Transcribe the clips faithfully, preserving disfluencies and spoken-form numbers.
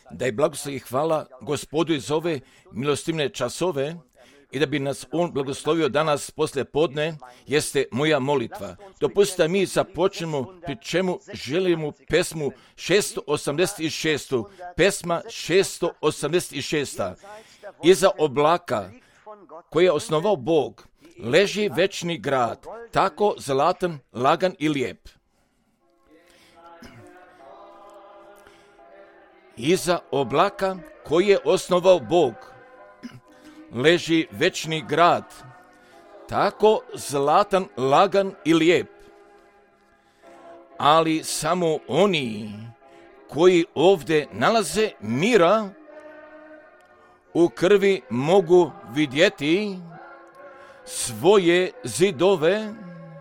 da je blagoslov i hvala Gospodu iz ove milostivne časove i da bi nas On blagoslovio danas poslije podne, jeste moja molitva. Dopustite mi započnemo, pri čemu želimo pesmu šesto osamdeset šest. Pesma šesto osamdeset šest. Iza oblaka koje je osnovao Bog leži večni grad, tako zlatan, lagan i lijep. Iza oblaka koji je osnovao Bog leži večni grad, tako zlatan, lagan i lijep. Ali samo oni koji ovdje nalaze mira u krvi mogu vidjeti svoje zidove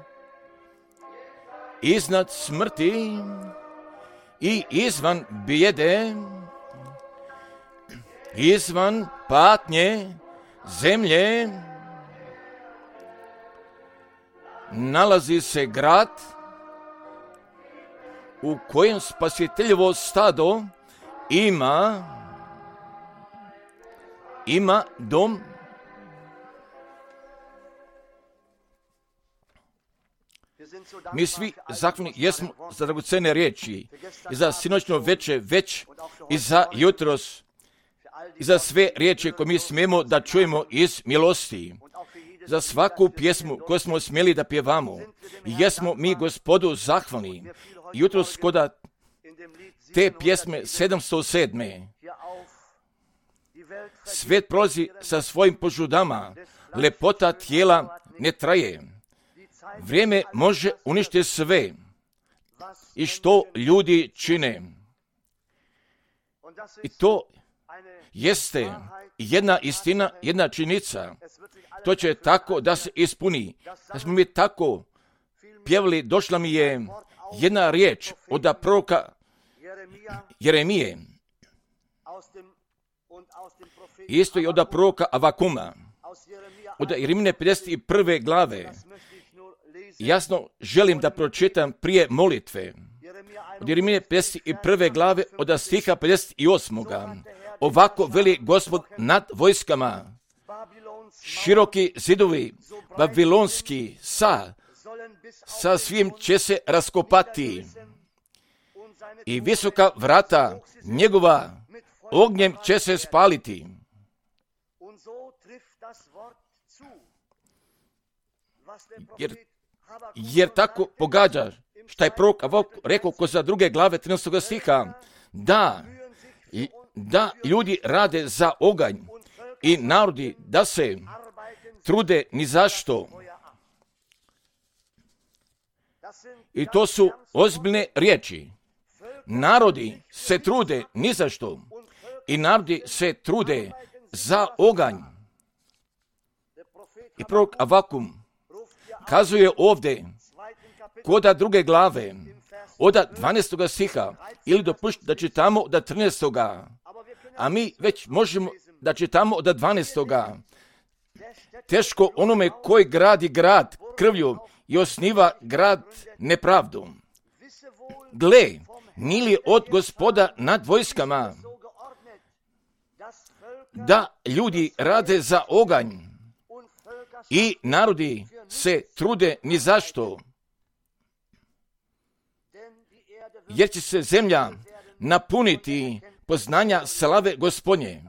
iznad smrti i izvan bijede, izvan patnje zemlje, nalazi se grad u kojem spasiteljevo stado ima ima dom. Mi svi zahvalni jesmo za dragocene riječi i za sinoćno veče već i za jutros i za sve riječi koje mi smijemo da čujemo iz milosti. Za svaku pjesmu koju smo smjeli da pjevamo. Jesmo mi Gospodu zahvalni. Jutros koda te pjesme sedamsto sedme. Svijet prolazi sa svojim požudama. Lepota tijela ne traje. Vrijeme može uništiti sve i što ljudi čine. I to jeste jedna istina, jedna činjenica. To će tako da se ispuni. Da smo mi tako pjevali, došla mi je jedna riječ od proroka Jeremije. Isto i od proroka Avakuma. Od Jeremine pedeset prve glave. Jasno želim da pročitam prije molitve. Od Jeremine pedeset prve glave od stiha pedeset osmog. Ovako veli Gospod nad vojskama. Široki zidovi babilonski sa, sa svim će se raskopati i visoka vrata njegova ognjem će se spaliti. Jer, jer tako pogađa šta je prorok Avak rekao ko za druge glave trinaestog stiha, da, da ljudi rade za oganj i narodi da se trude ni zašto. I to su ozbiljne riječi. Narodi se trude ni zašto i narodi se trude za oganj. I prorok Avakum kazuje ovdje koda druge glave od dvanaestog stiha ili dopušti da čitamo od trinaestog. A mi već možemo da čitamo od dvanaestog. Teško onome koji gradi grad krvlju i osniva grad nepravdom. Gle, nije li od Gospoda nad vojskama da ljudi rade za oganj i narodi se trude ni zašto, jer će se zemlja napuniti poznanja slave Gospodnje,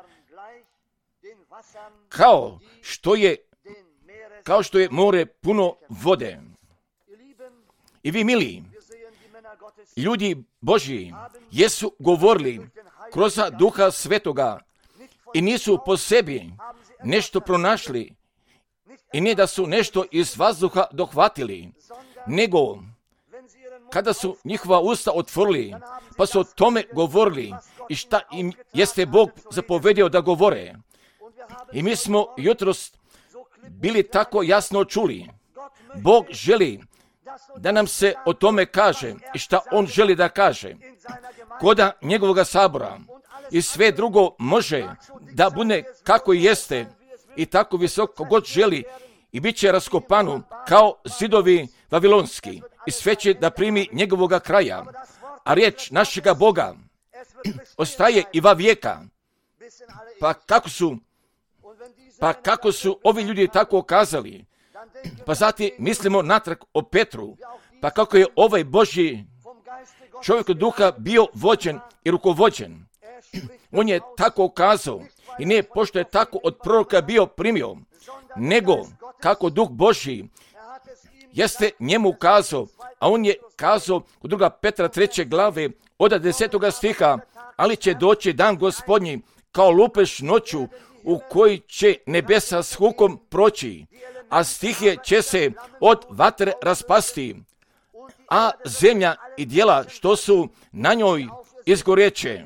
kao što je kao što je more puno vode. I vi, mili, ljudi Božji, jesu govorili kroz Duha Svetoga i nisu po sebi nešto pronašli i ne da su nešto iz vazduha dohvatili, nego kada su njihova usta otvorili, pa su o tome govorili i šta im jeste Bog zapovedio da govore. I mi smo jutros bili tako jasno čuli. Bog želi da nam se o tome kaže i šta On želi da kaže. Koda njegovoga sabora i sve drugo može da bude kako i jeste i tako visoko god želi i bit će raskopano kao zidovi vavilonski i sve će da primi njegovoga kraja. A riječ našega Boga ostaje i va vijeka. Pa kako su, pa kako su ovi ljudi tako kazali? Pa zatim mislimo natrag o Petru, pa kako je ovaj Božji čovjek od duha bio vođen i rukovođen. On je tako kazao i ne pošto je tako od proroka bio primio, nego kako duh Božji jeste njemu kazao, a on je kazao u druga Petra treće glave od desetoga stiha, ali će doći dan Gospodnji kao lupež noću u koji će nebesa s hukom proći, a stihije će se od vatre raspasti, a zemlja i djela što su na njoj izgoreće.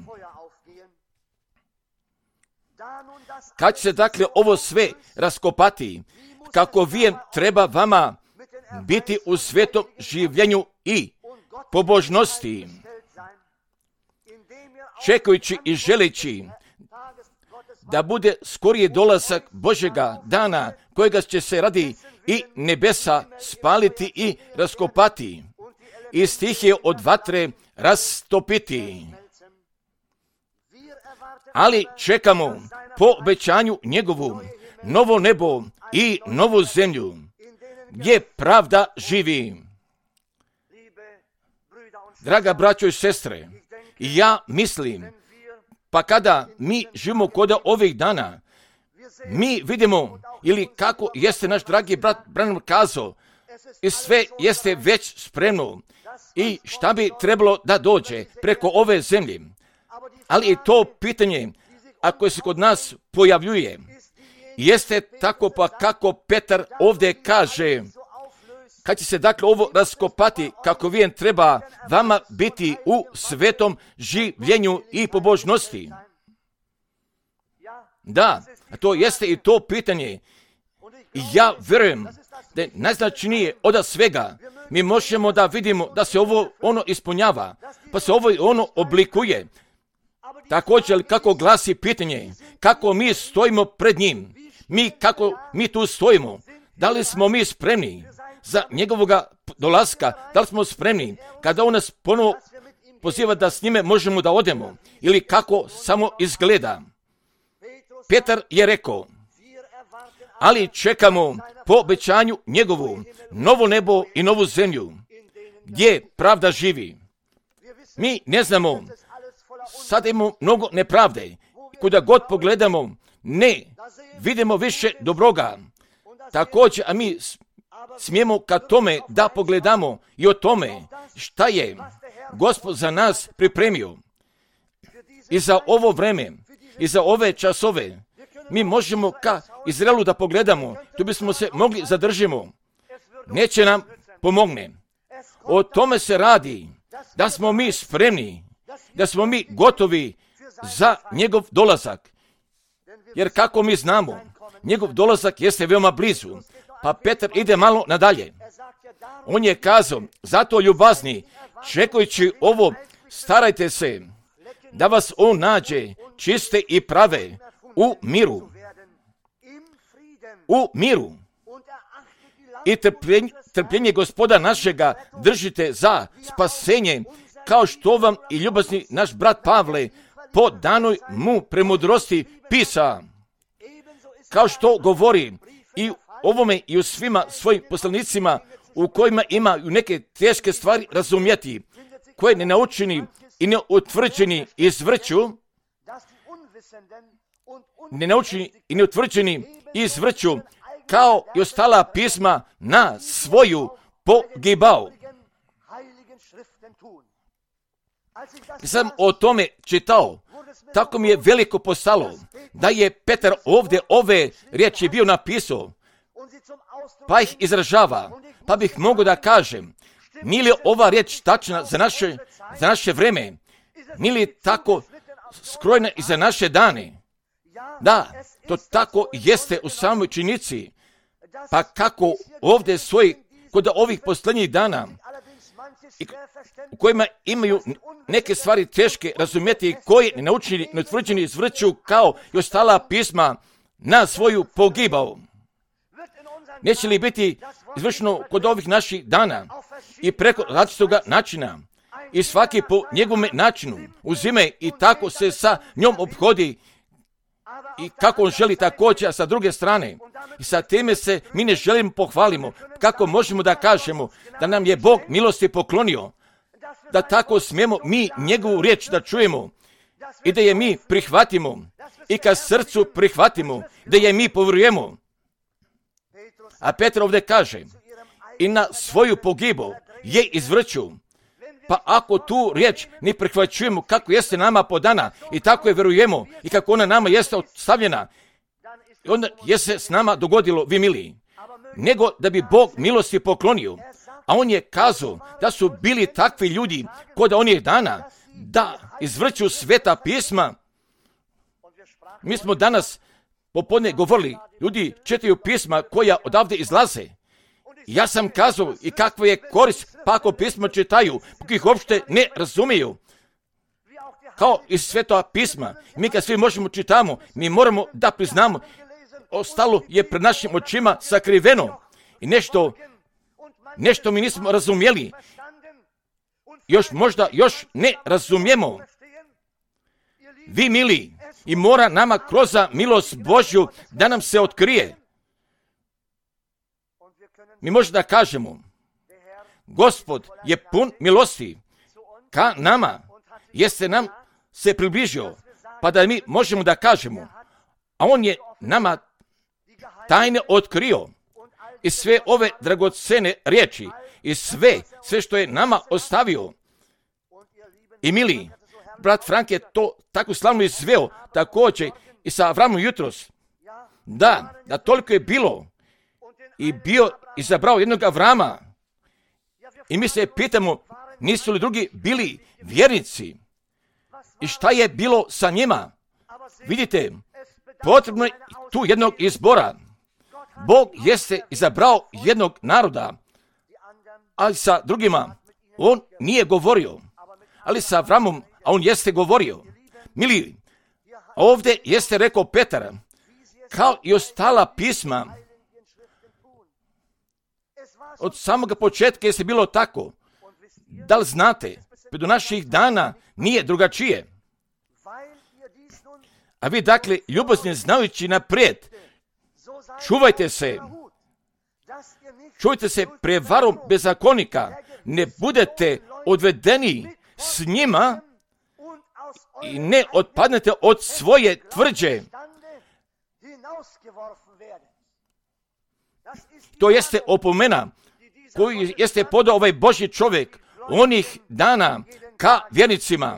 Kad će se dakle ovo sve raskopati, kako vijem treba vama biti u svetom življenju i pobožnosti, čekajući i želeći da bude skorije dolazak Božjega dana, kojega će se radi i nebesa spaliti i raskopati, i stihije od vatre rastopiti. Ali čekamo po obećanju njegovu novo nebo i novu zemlju, gdje pravda živi. Draga braćo i sestre, ja mislim, pa kada mi živimo kod ovih dana, mi vidimo, ili kako jeste naš dragi brat Branham kazao, i sve jeste već spremno, i šta bi trebalo da dođe preko ove zemlje. Ali i to pitanje, ako se kod nas pojavljuje, jeste tako pa kako Petar ovdje kaže, kad će se dakle ovo raskopati, kako vijem treba vama biti u svetom življenju i pobožnosti. Da, to jeste i to pitanje. I ja vjerujem da je najznačajnije od svega. Mi možemo da vidimo da se ovo ono ispunjava, pa se ovo ono oblikuje. Također kako glasi pitanje, kako mi stojimo pred njim, mi kako mi tu stojimo, da li smo mi spremni za njegovoga dolaska, da li smo spremni kada on nas ponovo poziva da s njime možemo da odemo, ili kako samo izgleda. Petar je rekao, ali čekamo po obećanju njegovu novo nebo i novu zemlju, gdje pravda živi. Mi ne znamo, sad imamo mnogo nepravde, kuda god pogledamo, ne vidimo više dobroga. Također, a mi smijemo ka tome da pogledamo i o tome šta je Gospod za nas pripremio. I za ovo vreme, i za ove časove, mi možemo ka Izraelu da pogledamo, tu bismo se mogli zadržimo. Neće nam pomogne. O tome se radi, da smo mi spremni, da smo mi gotovi za njegov dolazak. Jer kako mi znamo, njegov dolazak jeste veoma blizu. Pa Petar ide malo nadalje. On je kazao, zato ljubazni, čekajući ovo, starajte se da vas on nađe čiste i prave u miru. U miru. I trpljenje, trpljenje Gospoda našega držite za spasenje, kao što vam i ljubazni naš brat Pavle po danoj mu premudrosti pisa. Kao što govori i ovome i u svima svojim poslanicima u kojima imaju neke teške stvari razumjeti, koje ne naučeni i ne utvrđeni izvrću, ne naučeni i ne utvrđeni izvrću, kao i ostala pisma na svoju pogibao. Sam o tome čitao, tako mi je veliko postalo, da je Petar ovdje ove riječi bio napisao, pa ih izražava, pa bih mogao da kažem, nije li ova riječ tačna za naše, za naše vreme, nije li tako skrojena i za naše dane? Da, to tako jeste u samoj činjenici, pa kako ovdje stoji kod ovih posljednjih dana, u kojima imaju neke stvari teške razumjeti, koje nenaučeni, neutvrđeni izvrću kao i ostala pisma na svoju pogibao. Neće li biti izvršeno kod ovih naših dana i preko različitoga načina i svaki po njegovome načinu uzime i tako se sa njom obhodi i kako on želi također, a sa druge strane. I sa time se mi ne želimo pohvalimo. Kako možemo da kažemo da nam je Bog milosti poklonio, da tako smijemo mi njegovu riječ da čujemo i da je mi prihvatimo i ka srcu prihvatimo, da je mi povjerujemo. A Petar ovdje kaže, i na svoju pogibu je izvrću. Pa ako tu riječ ne prihvaćujemo kako jeste nama podana i tako je vjerujemo i kako ona nama jeste ostavljena, onda je se s nama dogodilo, vi miliji, nego da bi Bog milosti poklonio. A on je kazao da su bili takvi ljudi kod onih dana da izvrću sveta pisma. Mi smo danas popodne govorili, ljudi čitaju pisma koja odavde izlaze. Ja sam kazao i kakva je korist pa ako pisma čitaju, pa ih uopšte ne razumiju. Kao i sveta pisma, mi kad svi možemo čitamo, mi moramo da priznamo, ostalo je pred našim očima sakriveno i nešto, nešto mi nismo razumjeli. Još možda, još ne razumijemo. Vi mili, i mora nama kroz milost Božju da nam se otkrije. Mi možemo da kažemo, Gospod je pun milosti ka nama, jeste nam se približio, pa da mi možemo da kažemo, a on je nama tajne otkrio i sve ove dragocene riječi i sve, sve što je nama ostavio. I mili, brat Frank je to tako slavno izveo, također i sa Avramom jutros. Da, da toliko je bilo i bio izabrao jednog Avrama. I mi se pitamo, nisu li drugi bili vjernici? I šta je bilo sa njima? Vidite, potrebno je tu jednog izbora. Bog jeste izabrao jednog naroda, ali sa drugima on nije govorio. Ali sa Avramom, a on jeste govorio. Mili, ovdje jeste rekao Petar, kao i ostala pisma, od samoga početka jeste bilo tako. Da li znate, do naših dana nije drugačije. A vi dakle, ljubazni znajući naprijed, čuvajte se, čuvajte se prevarom bezakonika, ne budete odvedeni s njima i ne otpadnete od svoje tvrđe. To jeste opomena koju jeste podao ovaj Božji čovjek onih dana ka vjernicima.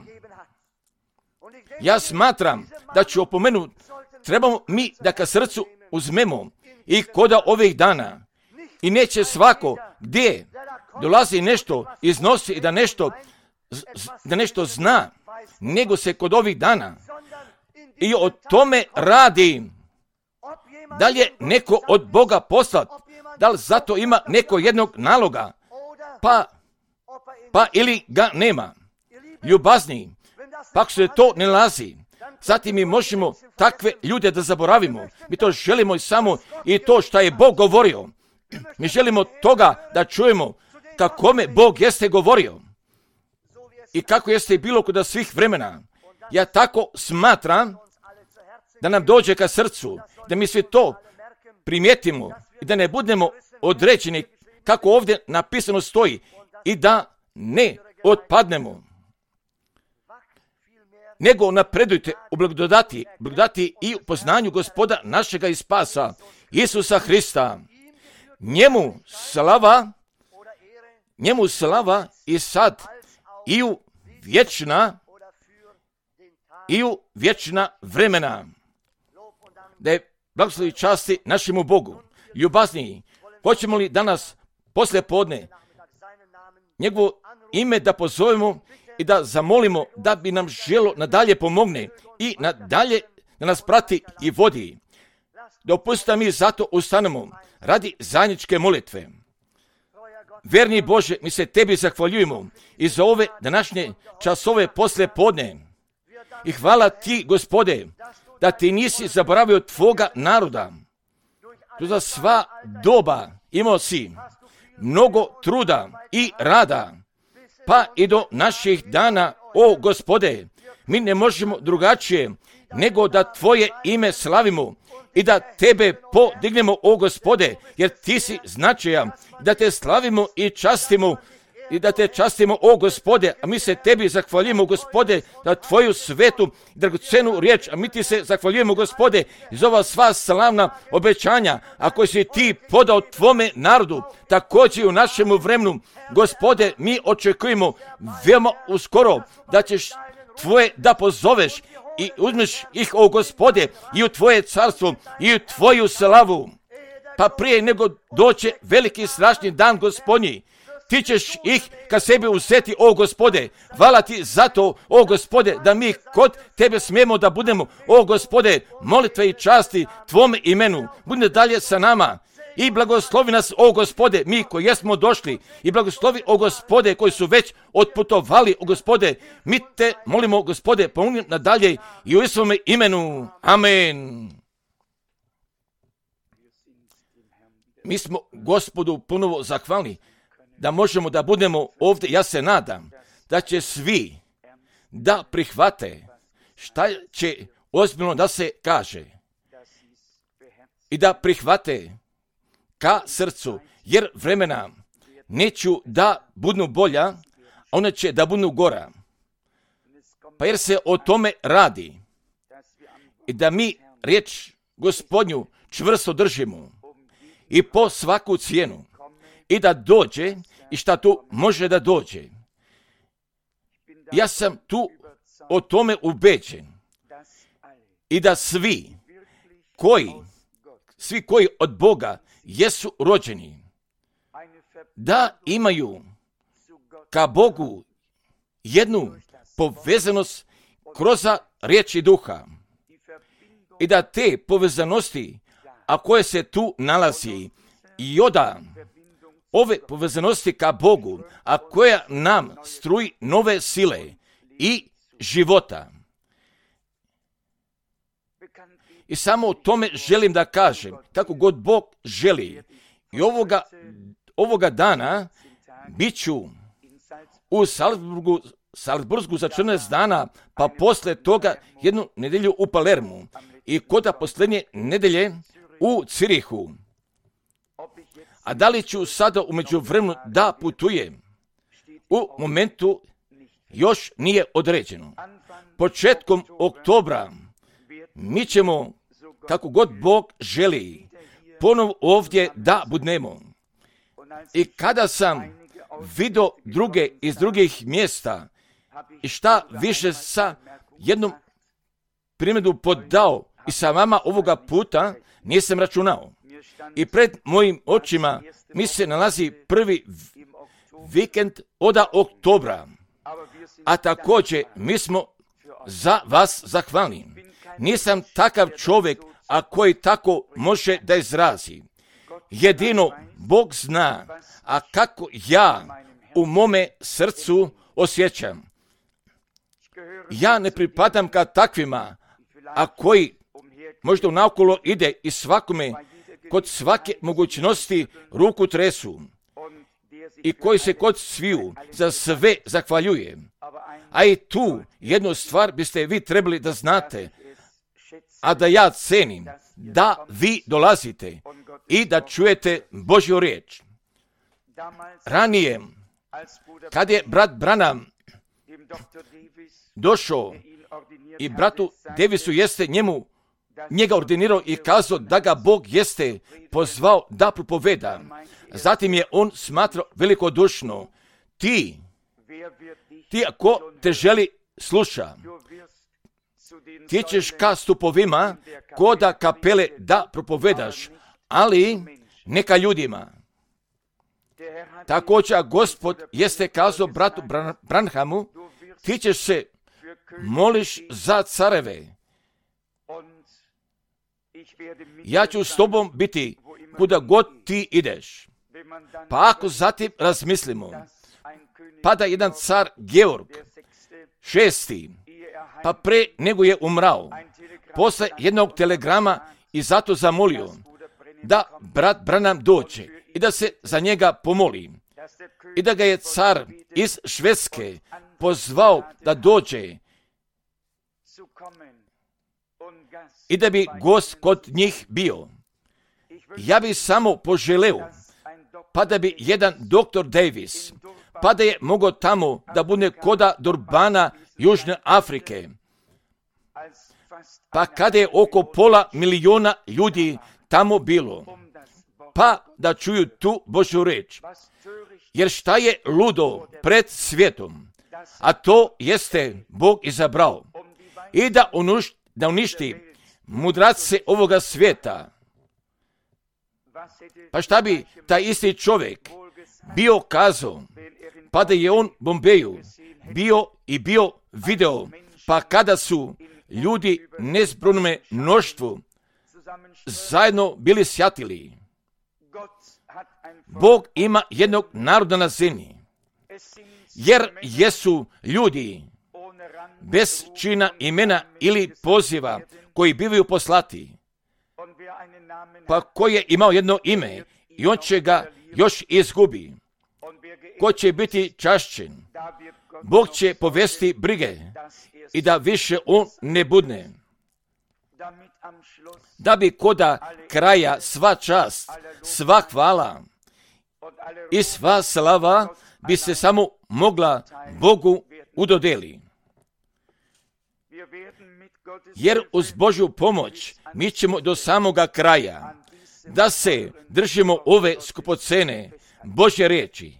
Ja smatram da ću opomenu trebamo mi da ka srcu uzmemo i koda ovih dana. I neće svako gdje dolazi nešto, iznosi i da nešto, da nešto zna, nego se kod ovih dana. I o tome radi. Da li je neko od Boga poslat? Da li zato ima neko jednog naloga? Pa, pa ili ga nema. Ljubazni, pa ako se to ne nalazi, zatim mi možemo takve ljude da zaboravimo. Mi to želimo i samo i to što je Bog govorio. Mi želimo toga da čujemo kakome Bog jeste govorio. I kako jeste bilo kod svih vremena. Ja tako smatram da nam dođe ka srcu, da mi svi to primijetimo i da ne budemo određeni kako ovdje napisano stoji i da ne otpadnemo. Nego napredujte u blagodati, blagodati i u poznanju Gospoda našega i spasa, Isusa Hrista. Njemu slava, njemu slava i sad i u vječna i u vječna vremena. Da je blagoslovi časti našemu Bogu. Ljubazniji, hoćemo li danas poslije podne njegovo ime da pozovemo i da zamolimo da bi nam želo nadalje pomogne i nadalje da nas prati i vodi. Dopustite mi zato ustanemo radi zajedničke molitve. Verni Bože, mi se tebi zahvaljujemo i za ove današnje časove poslije podne. I hvala ti, Gospode, da ti nisi zaboravio tvoga naroda. Tu za sva doba imao si mnogo truda i rada, pa i do naših dana, o Gospode, mi ne možemo drugačije nego da Tvoje ime slavimo i da Tebe podignemo, o Gospode, jer Ti si značajan, da Te slavimo i častimo, i da Te častimo, o Gospode, a mi se Tebi zahvaljujemo, Gospode, za Tvoju svetu, dragocenu riječ, a mi Ti se zahvaljujemo, Gospode, iz ova sva slavna obećanja, a koje si Ti podao Tvome narodu, također u našemu vremenu, Gospode, mi očekujemo veoma uskoro da ćeš Tvoje da pozoveš i uzmeš ih, o Gospode, i u Tvoje carstvo, i u Tvoju slavu. Pa prije nego doće veliki strašni dan Gospodnji, Ti ćeš ih ka sebi uzeti, o Gospode. Hvala Ti za to, o Gospode, da mi kod Tebe smijemo da budemo, o Gospode, molitve i časti Tvome imenu. Bude dalje sa nama i blagoslovi nas, o Gospode, mi koji jesmo došli, i blagoslovi, o Gospode, koji su već otputovali, o Gospode. Mi Te molimo, Gospode, pomogni nadalje i u Isovome imenu. Amen. Mi smo Gospodu ponovo zahvalni da možemo da budemo ovdje. Ja se nadam da će svi da prihvate šta će ozbiljno da se kaže i da prihvate ka srcu, jer vremena neću da budu bolja, a one će da budu gora. Pa jer se o tome radi i da mi riječ Gospodnju čvrsto držimo i po svaku cijenu, i da dođe i šta tu može da dođe. Ja sam tu o tome ubeđen i da svi koji, svi koji od Boga jesu rođeni, da imaju ka Bogu jednu povezanost kroz riječi duha i da te povezanosti, a koje se tu nalazi, i oda ove povezanosti ka Bogu, a koja nam struji nove sile i života. I samo o tome želim da kažem, kako god Bog želi. I ovoga, ovoga dana bit ću u Salzburgu, Salzburgu za četrnaest dana, pa posle toga jednu nedjelju u Palermu i kod posljednje nedelje u Cirihu. A da li ću sada u međuvremenu da putujem? U momentu još nije određeno. Početkom oktobra mi ćemo, kako god Bog želi, ponovo ovdje da budemo. I kada sam vidio druge iz drugih mjesta i šta više sa jednom primjeru podao i sa vama ovoga puta nisam računao. I pred mojim očima mi se nalazi prvi vikend od oktobra, a također mi smo za vas zahvalni. Nisam takav čovjek, a koji tako može da izrazi. Jedino Bog zna, a kako ja u mome srcu osjećam. Ja ne pripadam ka takvima, a koji možda naokolo ide i svakome kod svake mogućnosti ruku tresu i koji se kod sviju za sve zahvaljuje. A i tu jednu stvar biste vi trebali da znate, a da ja cenim, da vi dolazite i da čujete Božju riječ. Ranije, kad je brat Branham došao i bratu Davisu jeste njemu njega ordinirao i kazao da ga Bog jeste pozvao da propoveda. Zatim je on smatrao velikodušno, ti, ti ako te želi sluša, ti ćeš ka stupovima koda kapele da propovedaš, ali neka ljudima. Također Gospod jeste kazao bratu Branhamu, ti ćeš se moliš za careve. Ja ću s tobom biti kuda god ti ideš. Pa ako zatim razmislimo, pada jedan car Georg, šesti, pa pre nego je umrao, posle jednog telegrama i zato zamolio da brat Branham dođe i da se za njega pomoli. I da ga je car iz Švedske pozvao da dođe i da bi gost kod njih bio. Ja bih samo poželeo, pa da bi jedan doktor Davis, pa da je mogao tamo da bude koda Durbana Južne Afrike, pa kada je oko pola miliona ljudi tamo bilo, pa da čuju tu Božju reč. Jer šta je ludo pred svijetom, a to jeste Bog izabrao i da, unuš, da uništi mudrace ovoga svijeta. Pa šta bi taj isti čovjek bio kazao, pa da je on Bombeju bio i bio video, pa kada su ljudi nezbrojnome mnoštvu zajedno bili sjatili. Bog ima jednog naroda na zemlji, jer jesu ljudi bez čina imena ili poziva koji bivaju poslati, pa ko je imao jedno ime i on će ga još izgubi. Ko će biti čašćen, Bog će povesti brige i da više on ne budne. Da bi koda kraja sva čast, sva hvala i sva slava bi se samo mogla Bogu udodeli. Jer uz Božju pomoć mi ćemo do samoga kraja da se držimo ove skupocene Božje riječi.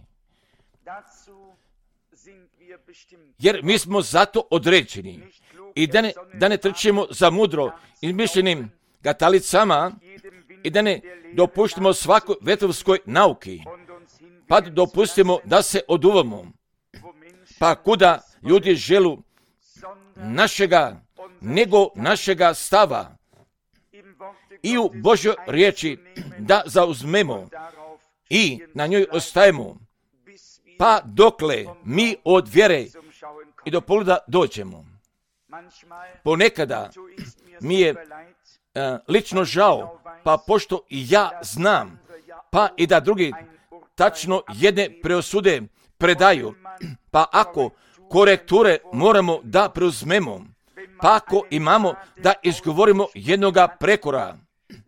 Jer mi smo zato određeni i da ne, da ne trčimo za mudro izmišljenim gatalicama i da ne dopuštimo svakoj vetrovskoj nauki, pa da dopustimo da se oduvamo, pa kuda ljudi želu našega, nego našega stava i u Božjoj riječi da zauzmemo i na njoj ostajemo, pa dokle mi od vjere i do poluda dođemo. Ponekada mi je uh, lično žao, pa pošto i ja znam, pa i da drugi tačno jedne preosude predaju, pa ako korekture moramo da preuzmemo, pa ako imamo da izgovorimo jednoga prekora,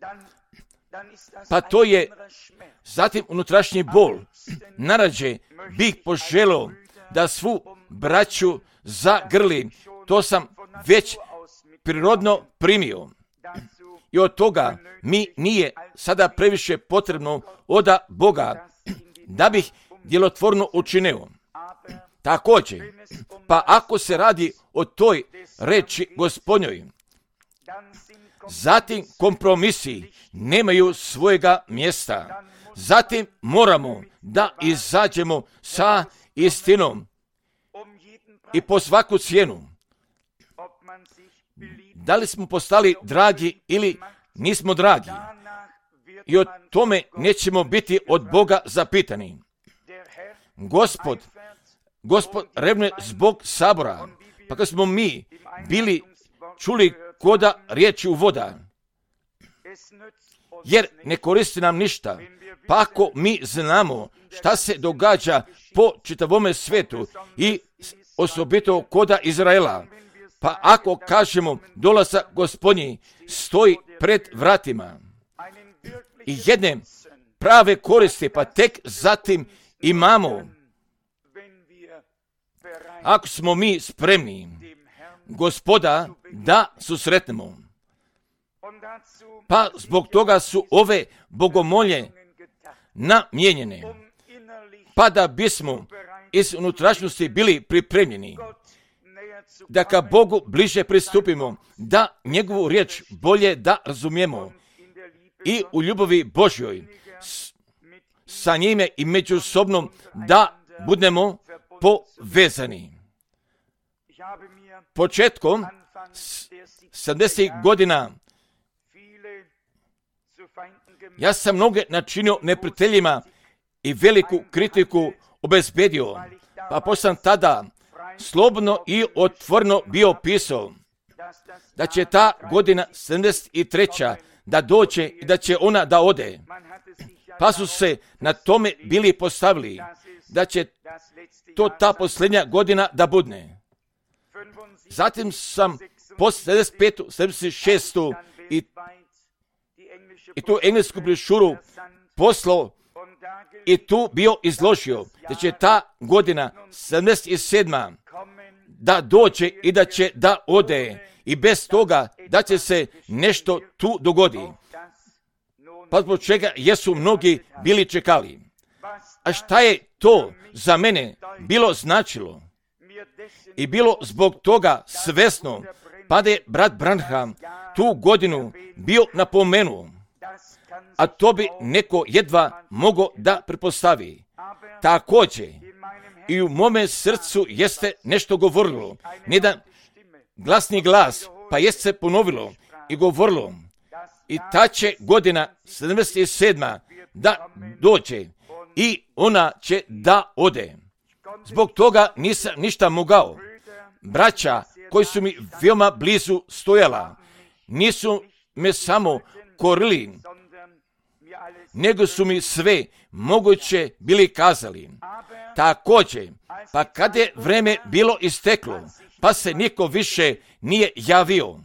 pa to je zatim unutrašnji bol. Narađe bih poželio da svu braću zagrli, to sam već prirodno primio. I od toga mi nije sada previše potrebno oda Boga da bih djelotvorno učinio. Također, pa ako se radi o toj reči Gospodnjoj, zatim kompromisi nemaju svojega mjesta. Zatim moramo da izađemo sa istinom i po svaku cijenu. Da li smo postali dragi ili nismo dragi? I o tome nećemo biti od Boga zapitani. Gospod, Gospod revne zbog sabora, pa kad smo mi bili čuli koda riječi u voda, jer ne koristi nam ništa, pa ako mi znamo šta se događa po čitavome svetu i osobito koda Izraela, pa ako kažemo dolazak Gospodnji stoji pred vratima i jedne prave koristi, pa tek zatim imamo, ako smo mi spremni Gospoda da susretnemo. Pa zbog toga su ove bogomolje namijenjene, pa da bismo iz unutrašnjosti bili pripremljeni, da ka Bogu bliže pristupimo, da njegovu riječ bolje da razumijemo i u ljubavi Božjoj sa njime i međusobno da budemo povezani. Početkom sedamdesetih godina ja sam mnoge načinio neprijateljima i veliku kritiku obezbedio, pa pošto sam tada slobodno i otvoreno bio pisao da će ta godina sedamdeset treća da dođe i da će ona da ode. Pa su se na tome bili postavili da će to ta posljednja godina da budne. Zatim sam poslije sedamdeset petu, sedamdeset šestu i, i tu englesku brošuru poslao i tu bio izložio da će ta godina sedamdeset sedma da dođe i da će da ode i bez toga da će se nešto tu dogodi. Pa zbog čega jesu mnogi bili čekali. A šta je to za mene bilo značilo? I bilo zbog toga svesno, pa da je brat Branham tu godinu bio napomenuo, a to bi neko jedva mogao da pretpostavi. Također, i u mome srcu jeste nešto govorilo, jedan glasni glas, pa jeste se ponovilo i govorilo, i ta će godina sedamdeset sedma da dođe i ona će da ode. Zbog toga nisam ništa mogao. Braća koji su mi veoma blizu stojala, nisu me samo korili, nego su mi sve moguće bili kazali. Također, pa kad je vreme bilo isteklo, pa se niko više nije javio,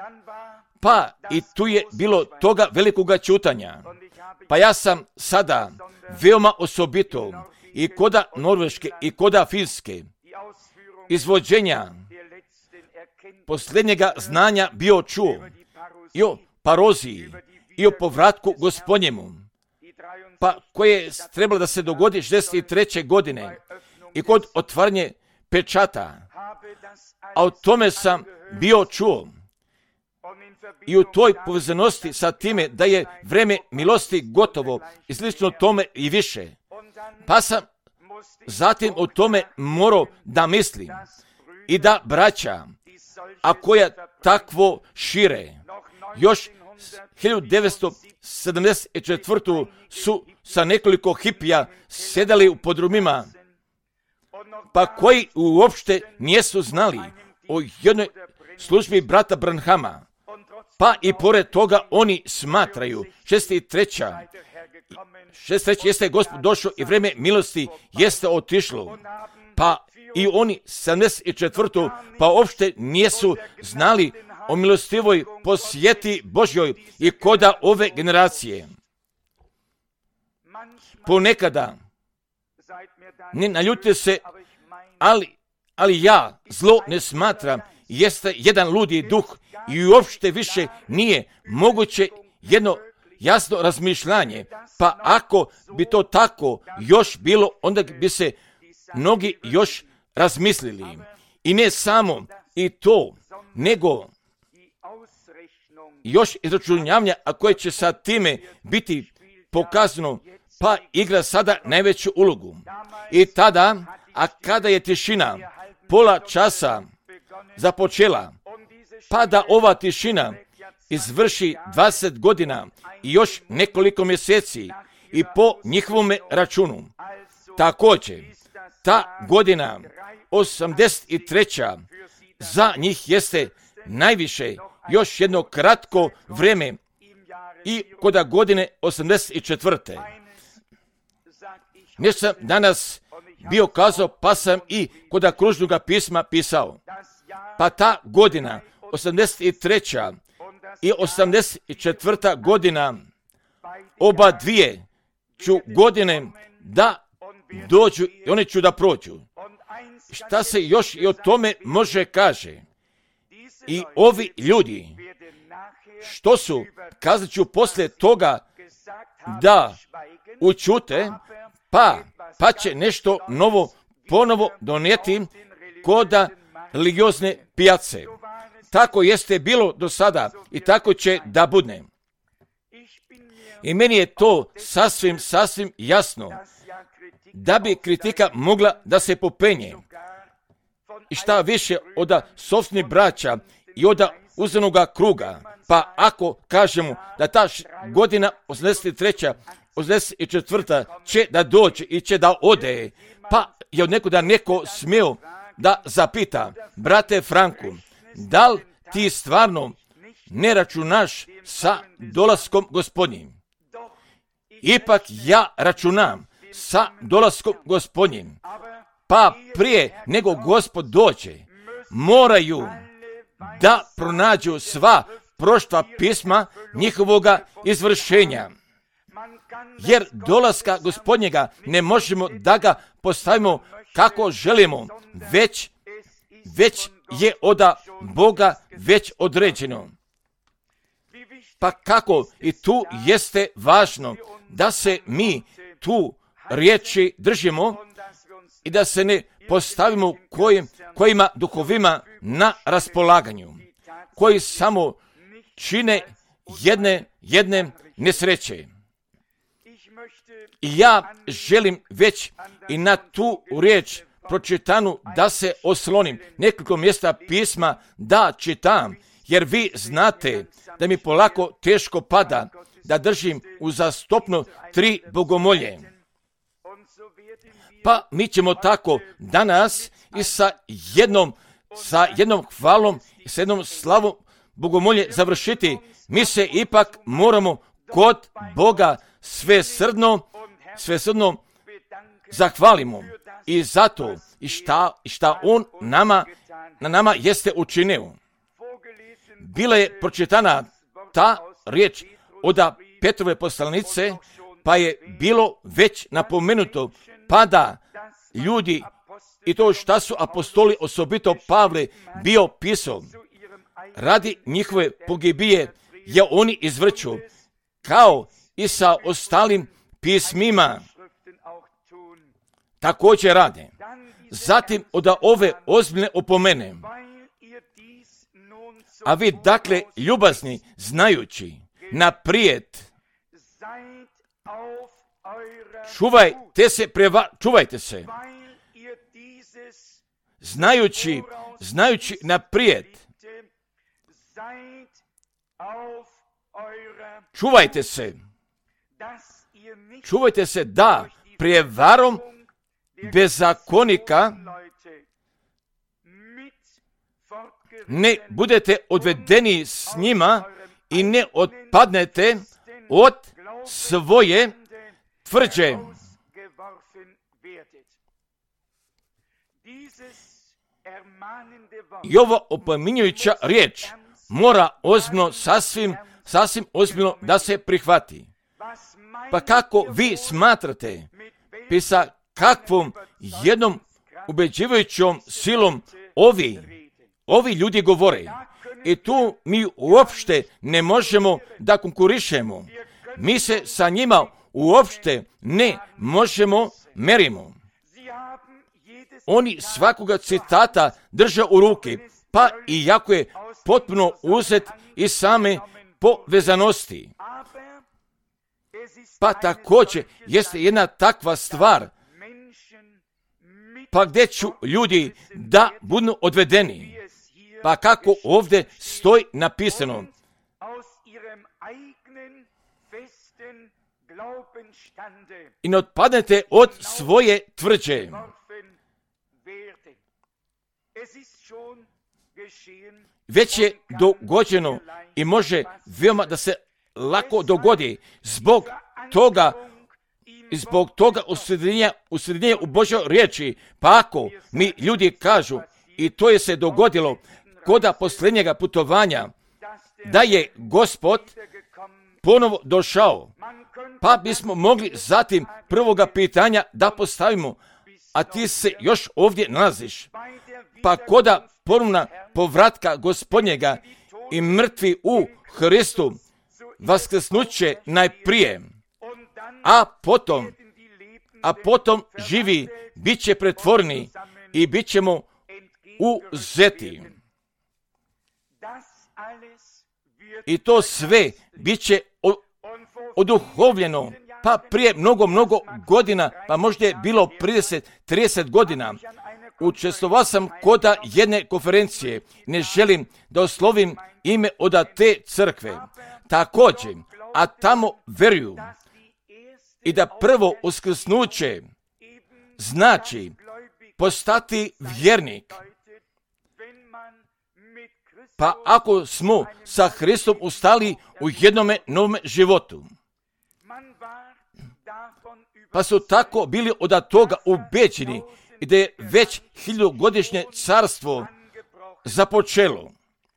pa i tu je bilo toga velikoga čutanja. Pa ja sam sada veoma osobito i koda Norveške i koda Finske izvođenja posljednjega znanja bio čuo i o paroziji i o povratku Gospodnjemu, pa koje je trebalo da se dogodi šezdeset treće godine i kod otvaranje pečata, a o tome sam bio čuo. I u toj povezanosti sa time da je vreme milosti gotovo i slično tome i više. Pa sam zatim o tome morao da mislim i da braća, a koja takvo šire, još hiljadu devetsto sedamdeset četvrte. su sa nekoliko hipija sedali u podrumima, pa koji uopšte nijesu znali o jednoj službi brata Branhama. Pa i pored toga oni smatraju, šezdeset treća šezdeset treća jeste Gospod došao i vreme milosti jeste otišlo. Pa i oni sedamdeset četvrte. pa uopšte nijesu znali o milostivoj posjeti Božjoj i koda ove generacije. Ponekada, ne naljutite se, ali, ali ja zlo ne smatram, jeste jedan ludi duh i uopšte više nije moguće jedno jasno razmišljanje. Pa ako bi to tako još bilo, onda bi se mnogi još razmislili. I ne samo i to, nego još izračunavanja, a koje će sa time biti pokazano, pa igra sada najveću ulogu. I tada, a kada je tišina pola časa započela, pa da ova tišina izvrši dvadeset godina i još nekoliko mjeseci i po njihovome računu. Također, ta godina osamdeset treća za njih jeste najviše još jedno kratko vreme i koda godine osamdeset četvrte. Nešto sam danas bio kazao, pa sam i koda kružnoga pisma pisao. Pa ta godina osamdeset treća i osamdeset četvrta godina, oba dvije ću godine da dođu i one ću da prođu. Šta se još i o tome može kaže? I ovi ljudi, što su, kazat ću poslije toga da učute, pa, pa će nešto novo ponovo donijeti koda religiozne pijace. Tako jeste bilo do sada i tako će da bude. I meni je to sasvim, sasvim jasno da bi kritika mogla da se popenje. I šta više od sopstvenih braća i od uzanoga kruga. Pa ako kažemo da ta godina osamdeset treća osamdeset četvrta će da dođe i će da ode, pa je od nekuda neko smio da zapita, brate Franku, da li ti stvarno ne računaš sa dolaskom Gospodnjim? Ipak ja računam, sa dolaskom Gospodnjim. Pa prije nego Gospod dođe, moraju da pronađu sva prošla pisma njihovoga izvršenja. Jer dolaska Gospodnjega ne možemo da ga postavimo kako želimo, već, već je od Boga već određeno. Pa kako i tu jeste važno da se mi tu riječi držimo i da se ne postavimo kojim, kojima duhovima na raspolaganju, koji samo čine jedne, jedne nesreće. I ja želim već i na tu riječ pročitanu da se oslonim. Nekoliko mjesta pisma da čitam, jer vi znate da mi polako teško pada da držim uzastopno tri bogomolje. Pa mi ćemo tako danas i sa jednom, sa jednom hvalom i sa jednom slavom bogomolje završiti. Mi se ipak moramo kod Boga svesrdno, svesrdno zahvalimo i zato i šta, i šta On nama, na nama jeste učinio. Bila je pročitana ta riječ od Petrove poslanice, pa je bilo već napomenuto, pa da ljudi i to šta su apostoli, osobito Pavle, bio pisao, radi njihove pogibije je oni izvrću, kao i sa ostalim pismima također rade. Zatim od ove ozbiljne opomene, a vi dakle ljubazni, znajući naprijed, čuvajte se, preva, čuvajte se, znajući, znajući naprijed, čuvajte se, čuvajte se da prijevarom bezakonika ne budete odvedeni s njima i ne otpadnete od svoje tvrđe. I ova opominjujuća riječ mora ozbiljno, sasvim, sasvim ozbiljno da se prihvati. Pa kako vi smatrate, pisa kakvom jednom ubeđivajućom silom ovi, ovi ljudi govore. I tu mi uopšte ne možemo da konkurišemo. Mi se sa njima uopšte ne možemo merimo. Oni svakoga citata drže u ruki, pa i jako je potpuno uzet i same povezanosti. Pa također jeste jedna takva stvar, pa gdje ću ljudi da budu odvedeni. Pa kako ovdje stoji napisano, i ne otpadnete od svoje tvrđe. Već je dogođeno i može veoma da se lako dogodi zbog toga, zbog toga usrednjenja, usrednjenja u Božoj riječi. Pa ako mi ljudi kažu, i to je se dogodilo koda posljednjega putovanja, da je Gospod ponovo došao, pa bismo mogli zatim prvoga pitanja da postavimo, a ti se još ovdje nalaziš. Pa koda ponovna povratka Gospodnjega i mrtvi u Hristu vaskrsnuće najprije, a potom, a potom živi bit će pretvoreni i bit ćemo uzeti. I to sve bit će oduhovljeno, pa prije mnogo, mnogo godina, pa možda je bilo trideset, trideset godina, učestvovao sam koda jedne konferencije. Ne želim da oslovim ime od te crkve. Također, a tamo veruju i da prvo uskrsnuće znači postati vjernik. Pa ako smo sa Hristom ustali u jednome novome životu, pa su tako bili od toga ubeđeni i da je već hiljadugodišnje carstvo započelo.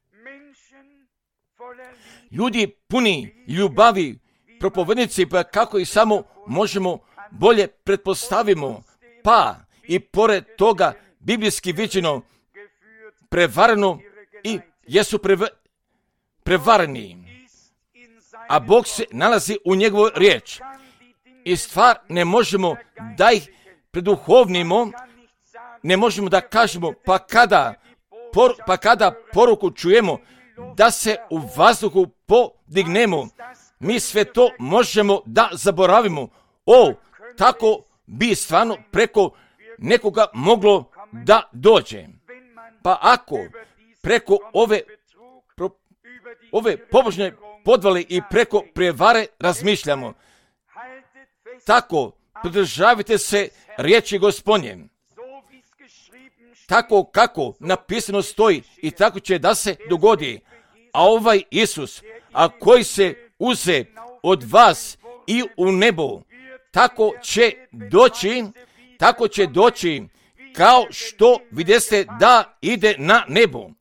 Ljudi puni ljubavi, propovednici, pa kako i samo možemo bolje pretpostavimo, pa i pored toga biblijski viđeno prevareno i jesu preve, prevareni. A Bog se nalazi u njegovoj riječ. I stvar ne možemo da ih preduhovnimo, ne možemo da kažemo, pa kada, por, pa kada poruku čujemo, da se u vazduhu podignemo, mi sve to možemo da zaboravimo. O, tako bi stvarno preko nekoga moglo da dođe. Pa ako preko ove, pro, ove pobožne podvale i preko prijevare razmišljamo, tako pridržavajte se riječi Gospodnje. Tako kako napisano stoji i tako će da se dogodi. A ovaj Isus, a koji se uze od vas i u nebo, tako će doći, tako će doći kao što videste da ide na nebo.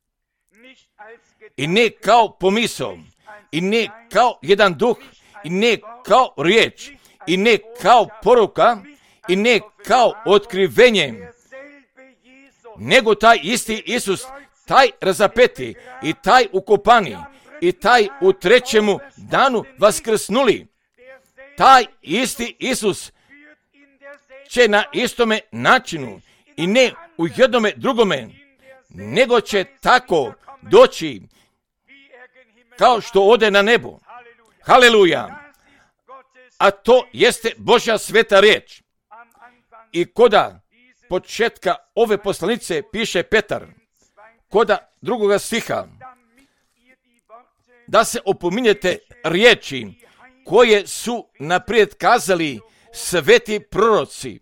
I ne kao pomisao, i ne kao jedan duh, i ne kao riječ, i ne kao poruka, i ne kao otkrivenje, nego taj isti Isus, taj razapeti i taj ukopani i taj u trećemu danu vaskrsnuli, taj isti Isus će na istome načinu i ne u jednome drugome, nego će tako doći kao što ode na nebo. Haleluja! A to jeste Božja sveta riječ. I koda početka ove poslanice piše Petar, koda drugoga stiha, da se opominjete riječi koje su naprijed kazali sveti proroci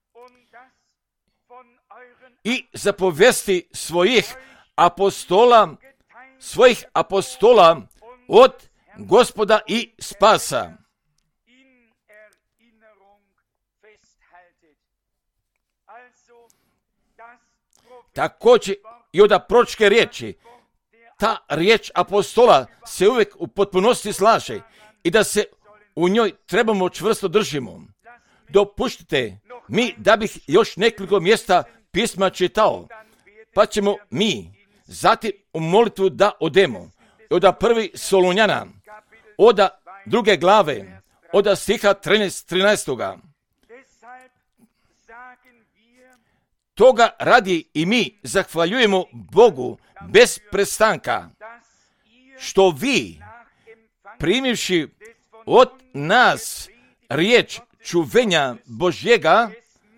i zapovesti svojih apostola, svojih apostola od Gospoda i spasa. Također i od proročke riječi, ta riječ apostola se uvijek u potpunosti slaže i da se u njoj trebamo čvrsto držimo. Dopuštite mi da bih još nekoliko mjesta pisma čitao, pa ćemo mi zatim u molitvu da odemo. Od prvi Solunjana, od druge glave, od stiha trinaest. Toga radi i mi zahvaljujemo Bogu bez prestanka, što vi, primivši od nas riječ čuvenja Božjega,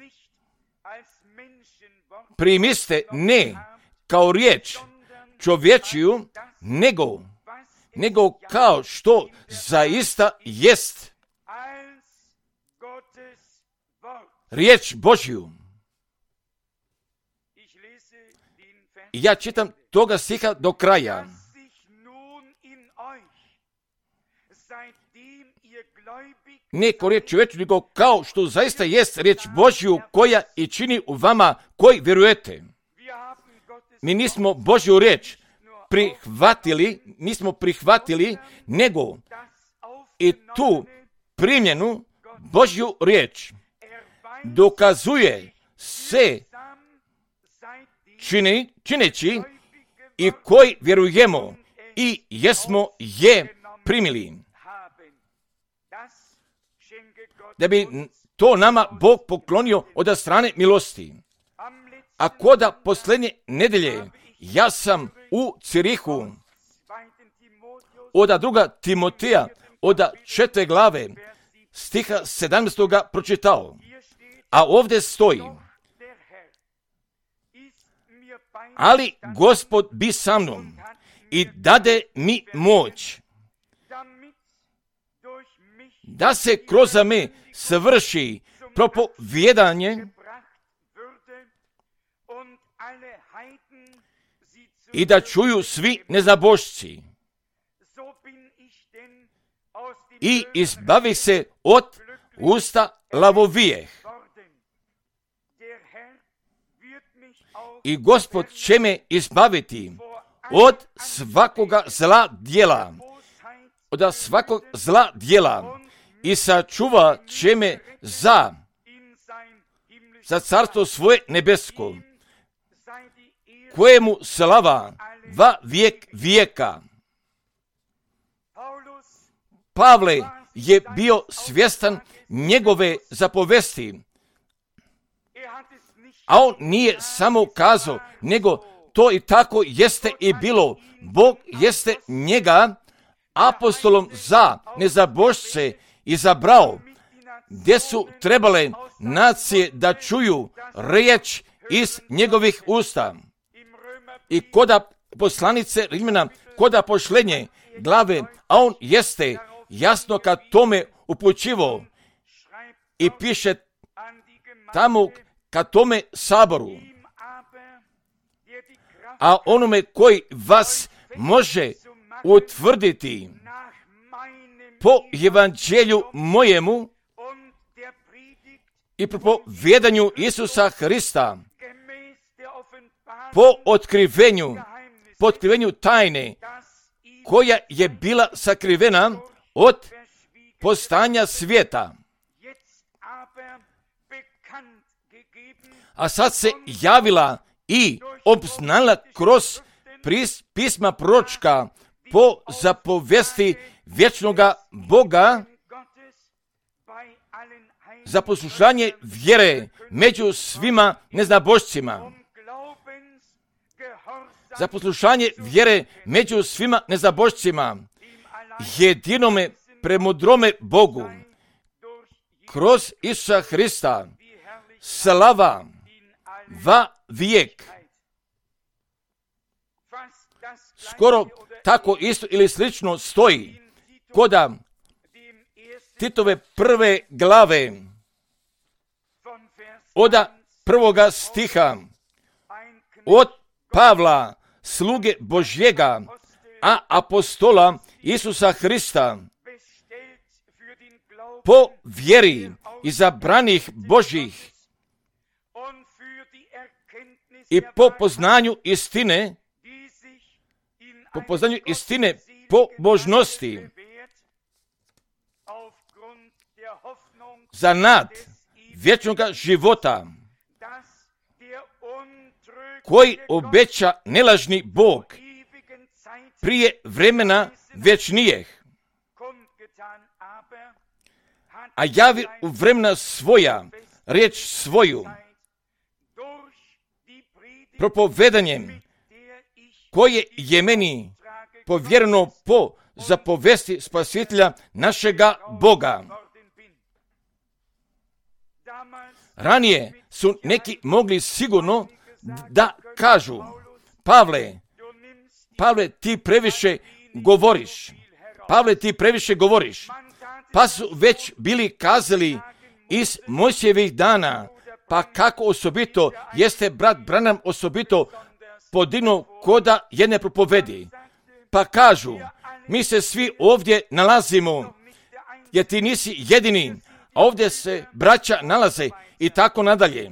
primiste ne kao riječ čovječiju, nego, nego kao što zaista jest riječ Božju. Ja čitam toga stiha do kraja. Ne kao riječ čovječiju, nego kao što zaista jest riječ Božju koja i čini u vama koji vjerujete. Mi nismo Božju riječ prihvatili, nismo prihvatili, nego i tu primljenu Božju riječ dokazuje se čini, čineći i koji vjerujemo i jesmo je primili. Da bi to nama Bog poklonio od strane milosti. A koda posljednje nedelje ja sam u Cirihu od druga Timoteja od četvrte glave stiha sedamnaestoga pročitao. A ovdje stoji: ali Gospod bi sa mnom i dade mi moć da se kroz me svrši propovijedanje i da čuju svi nezabošci i izbavi se od usta lavovijeh. I Gospod će me izbaviti od svakoga zla djela, od svakog zla djela i sačuva će me za, za carstvo svoje nebesko, kojemu slava va vijek vijeka. Pavle je bio svjestan njegove zapovesti, a on nije samo kazao, nego to i tako jeste i bilo. Bog jeste njega apostolom za nezabožce izabrao, gdje su trebale nacije da čuju riječ iz njegovih usta. I koda poslanice Rimljana, koda pošlenje glave, a on jeste jasno ka tome upućivo i piše tamo ka tome saboru. A onome koji vas može utvrditi po evanđelju mojemu i po povjedanju Isusa Hrista, po otkrivenju, po otkrivenju tajne, koja je bila sakrivena od postanja svijeta. A sad se javila i obznala kroz pisma proročka po zapovesti vječnoga Boga za poslušanje vjere među svima neznabošcima. Za poslušanje vjere među svima neznabošcima, jedinome premudrome Bogu, kroz Isusa Hrista, slava va vijek. Skoro tako isto ili slično stoji koda Titove prve glave od prvoga stiha, od Pavla, sluge Božjega, a apostola Isusa Hrista, po vjeri izabranih Božjih i po poznanju istine, po poznanju istine, po božnosti, za nad vječnoga života, koji obeća nelažni Bog prije vremena vječnijeh, a javi u vremena svoja riječ svoju propovedanjem koje je meni povjereno po zapovesti Spasitelja našega Boga. Ranije su neki mogli sigurno da kažu: Pavle, Pavle, ti previše govoriš. Pavle, ti previše govoriš. Pa su već bili kazali iz Mojsijevih dana, pa kako osobito jeste brat Branham osobito podignuo koda jedne propovedi. Pa kažu, mi se svi ovdje nalazimo, jer ti nisi jedini, a ovdje se braća nalaze i tako nadalje.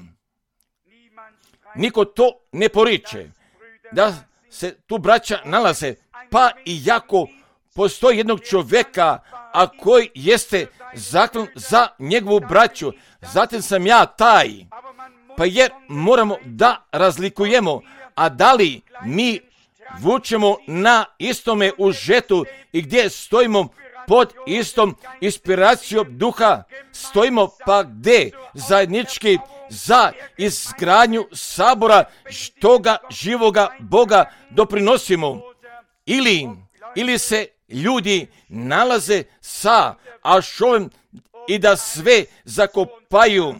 Niko to ne poriče, da se tu braća nalaze, pa i jako postoji jednog čovjeka, a koji jeste zaklan za njegovu braću, zatim sam ja taj. Pa jer moramo da razlikujemo, a da li mi vučemo na istome užetu i gdje stojimo pod istom inspiracijom duha, stojimo pa gdje zajednički za izgradnju sabora toga živoga Boga doprinosimo, ili, ili se ljudi nalaze sa ašovem i da sve zakopaju.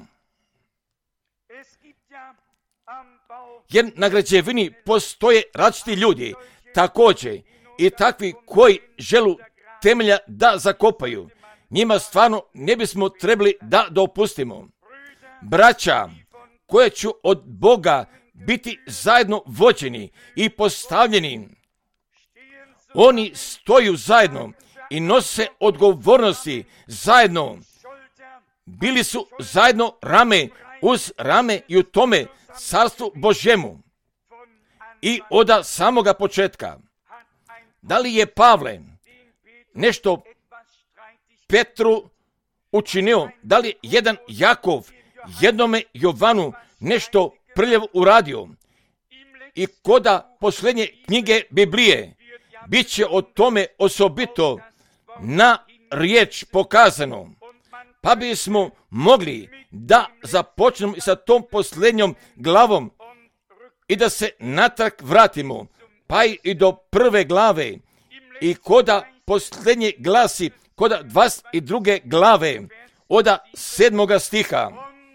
Jer na građevini postoje različiti ljudi, također i takvi koji želu temelja da zakopaju. Njima stvarno ne bismo trebali da dopustimo. Braća koje će od Boga biti zajedno vođeni i postavljeni, oni stoju zajedno i nose odgovornosti zajedno, bili su zajedno rame uz rame i u tome carstvu Božjemu. I od samoga početka. Da li je Pavle nešto Petru učinio? Da li jedan Jakov jednome Jovanu nešto prljav uradio? I koda posljednje knjige Biblije bit će o tome osobito na riječ pokazano. Pa bismo mogli da započnemo sa tom posljednjom glavom i da se natrag vratimo, pa i do prve glave. I koda posljednje glasi, koda dvadeset druge glave, od sedmoga stiha.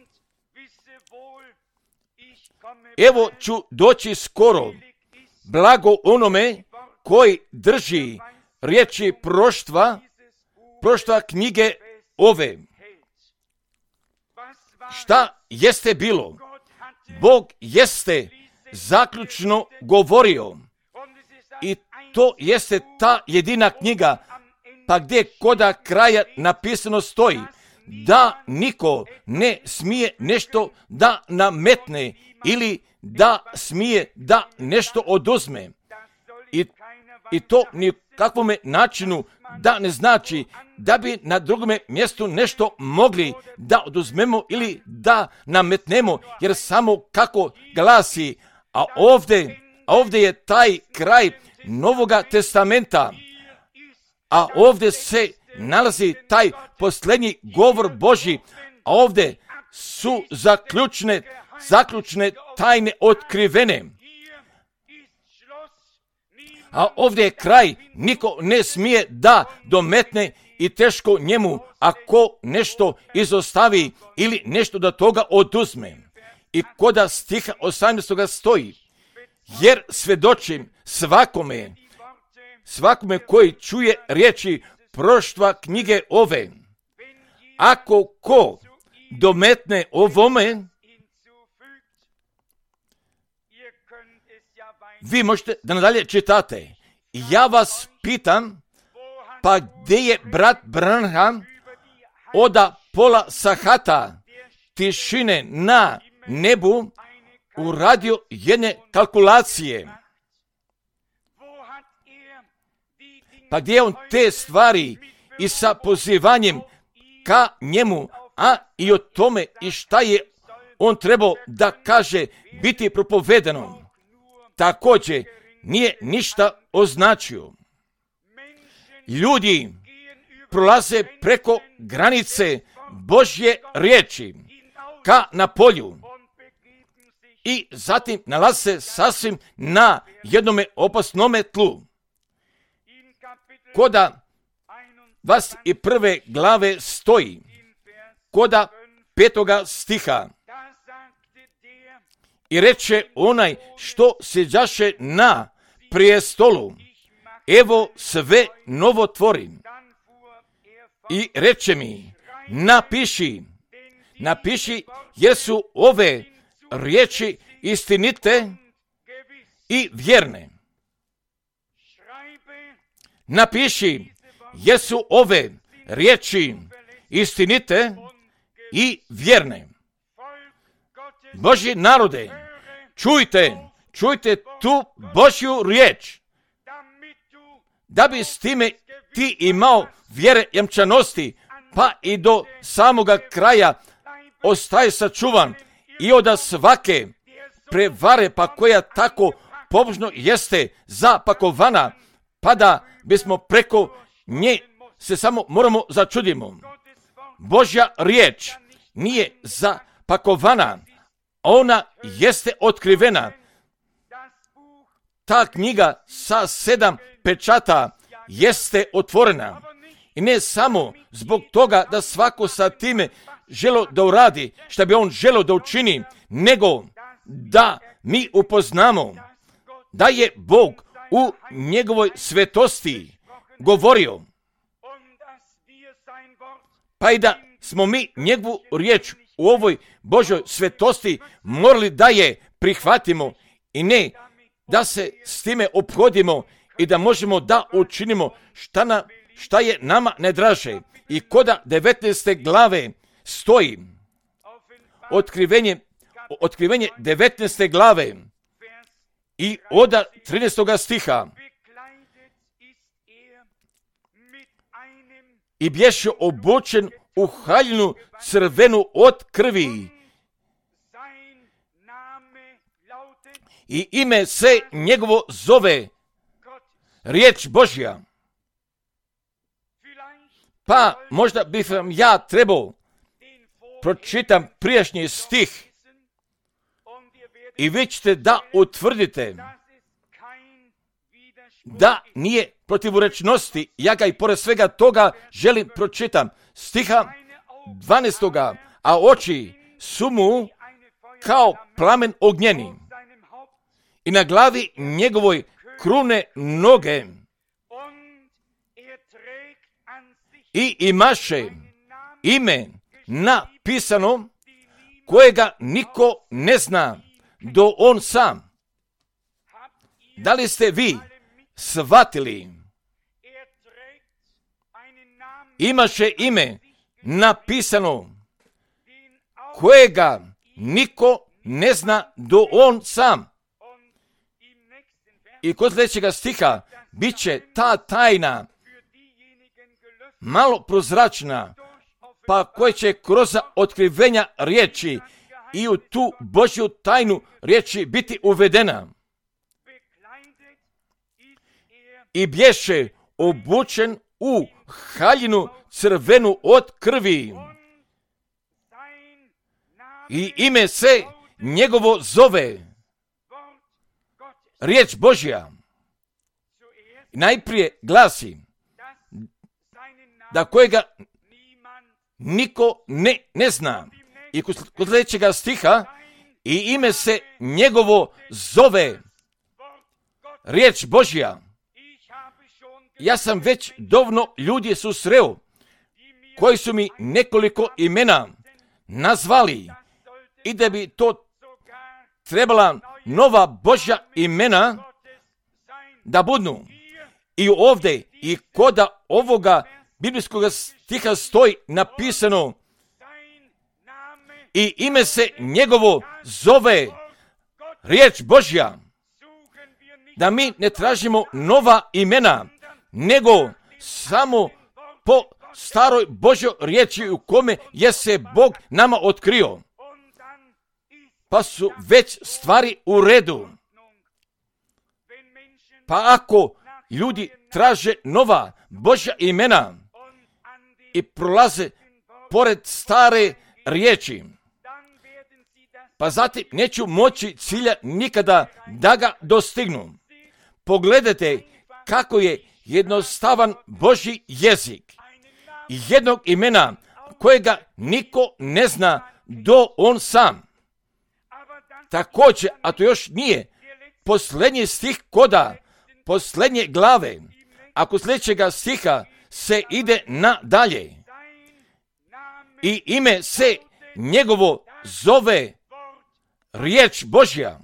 Evo ću doći skoro, blago onome koji drži riječi proštva, proštva knjige ove. Šta jeste bilo? Bog jeste zaključno govorio i to jeste ta jedina knjiga, pa gdje koda kraja napisano stoji da niko ne smije nešto da nametne ili da smije da nešto oduzme. I, i to ni kakvome načinu da ne znači da bi na drugome mjestu nešto mogli da oduzmemo ili da nametnemo, jer samo kako glasi, a ovdje, a ovdje je taj kraj Novoga testamenta, a ovdje se nalazi taj posljednji govor Božji, a ovdje su zaključne, zaključne tajne otkrivene. A ovdje je kraj, niko ne smije da dometne i teško njemu ako nešto izostavi ili nešto do toga oduzme. I koda stiha osamnaestog stoji, jer svjedočim svakome, svakome koji čuje riječi proštva knjige ove, ako ko dometne ovome, vi možete da nadalje čitate. Ja vas pitam, pa gdje je brat Branham oda pola sahata tišine na nebu uradio jedne kalkulacije? Pa gdje je on te stvari i sa pozivanjem ka njemu, a i o tome i šta je on trebao da kaže biti propovedeno, također nije ništa označio. Ljudi prolaze preko granice Božje riječi ka na polju i zatim nalaze sasvim na jednome opasnome tlu. Koda dvadeset prve glave stoji, koda petoga stiha, i reče onaj što sjeđaše na prijestolu, evo sve novo tvorim. I reče mi, napiši, napiši, jer su ove riječi istinite i vjerne. Napiši, jer su ove riječi istinite i vjerne. Božji narode, čujte, čujte tu Božju riječ, da bi s time ti imao vjere jamčanosti, pa i do samoga kraja ostaje sačuvan i od svake prevare, pa koja tako pobožno jeste zapakovana, pa da bismo preko nje se samo moramo začudimo. Božja riječ nije zapakovana, ona jeste otkrivena. Ta knjiga sa sedam pečata jeste otvorena. I ne samo zbog toga da svako sa time želo da uradi što bi on želo da učini, nego da mi upoznamo da je Bog u njegovoj svetosti govorio, pa i da smo mi njegovu riječ u ovoj Božoj svetosti morali da je prihvatimo i ne da se s time ophodimo i da možemo da učinimo šta, na, šta je nama nedraže. I koda devetnaeste glave stoji otkrivenje, otkrivenje devetnaeste glave i od trinaestog stiha. I bješe obučen u haljinu crvenu od krvi. I ime se njegovo zove riječ Božja. Pa možda bih vam ja trebao pročitam prijašnji stih i vi ćete da utvrdite da nije protivrečnosti. Ja ga i pored svega toga želim pročitam. Stiha dvanaestoga. A oči su mu kao plamen ognjeni i na glavi njegovoj krune noge i imaše ime napisano kojega niko ne zna do on sam. Da li ste vi shvatili? Imaše ime napisano kojega niko ne zna do on sam. I kod sljedećega stiha bit će ta tajna malo prozračna, pa koje će kroz otkrivenja riječi i u tu Božju tajnu riječi biti uvedena. I bješe obučen u haljinu crvenu od krvi. I ime se njegovo zove riječ Božja. Najprije glasi da kojega niko ne, ne zna. I kod sljedećega stiha i ime se njegovo zove riječ Božja. Ja sam već dovoljno ljudi susreo koji su mi nekoliko imena nazvali i da bi to trebala nova Božja imena da budnu. I ovdje i koda ovoga biblijskog stiha stoji napisano i ime se njegovo zove riječ Božja. Da mi ne tražimo nova imena, nego samo po staroj Božjoj riječi u kome je se Bog nama otkrio. Pa su već stvari u redu. Pa ako ljudi traže nova Božja imena i prolaze pored stare riječi, pa zatim neću moći cilja nikada da ga dostignu. Pogledajte kako je jednostavan Božji jezik. Jednog imena kojega niko ne zna do on sam. Također, a to još nije posljednji stih koda posljednje glave, ako sljedećega stiha se ide nadalje. I ime se njegovo zove riječ Božja.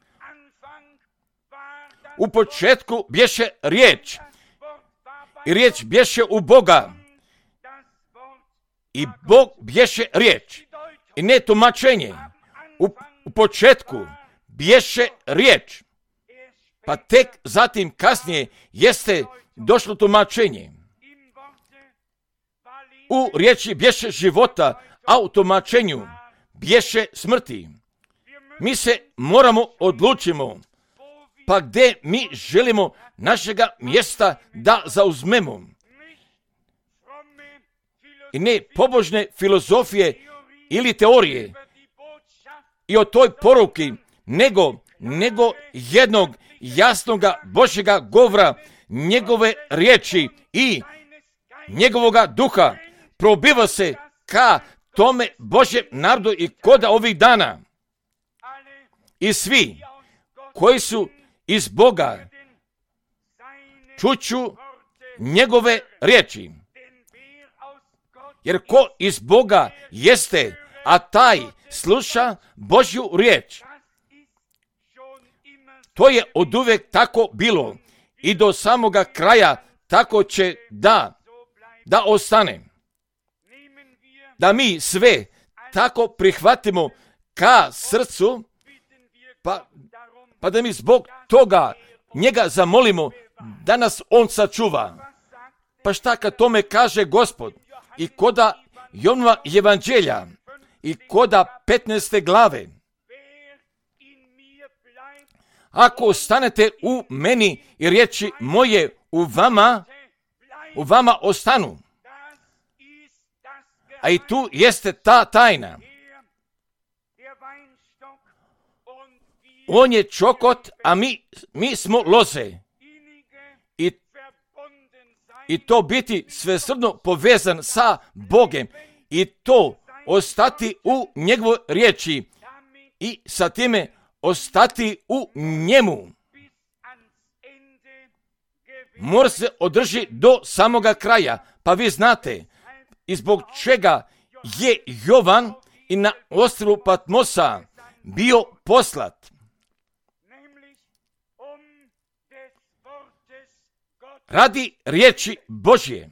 U početku bješe riječ i riječ bješe u Boga i Bog bješe riječ i ne tumačenje. U, u početku bješe riječ, pa tek zatim kasnije jeste došlo tumačenje. U riječi bješe života, a u tumačenju bješe smrti. Mi se moramo odlučimo, pa gdje mi želimo našega mjesta da zauzmemo. I ne pobožne filozofije ili teorije i o toj poruki, nego, nego jednog jasnoga Božjega govora, njegove riječi i njegovoga duha probiva se ka tome Božjem narodu i koda ovih dana. I svi koji su iz Boga čuću njegove riječi. Jer ko iz Boga jeste, a taj sluša Božju riječ. To je oduvijek tako bilo i do samoga kraja tako će da, da ostane. da mi sve tako prihvatimo ka srcu, pa, pa da mi zbog toga njega zamolimo da nas on sačuva. Pa šta kad tome kaže Gospod? I koda Jovanova evanđelja i koda petnaeste glave. Ako ostanete u meni i riječi moje u vama, u vama ostanu. A i tu jeste ta tajna. On je čokot, a mi, mi smo loze. I, I to biti svesrdno povezan sa Bogem. I to ostati u njegovoj riječi. I sa time ostati u njemu. Mora se održi do samoga kraja. Pa vi znate, i zbog čega je Jovan i na ostrvu Patmosa bio poslat. Radi riječi Božje.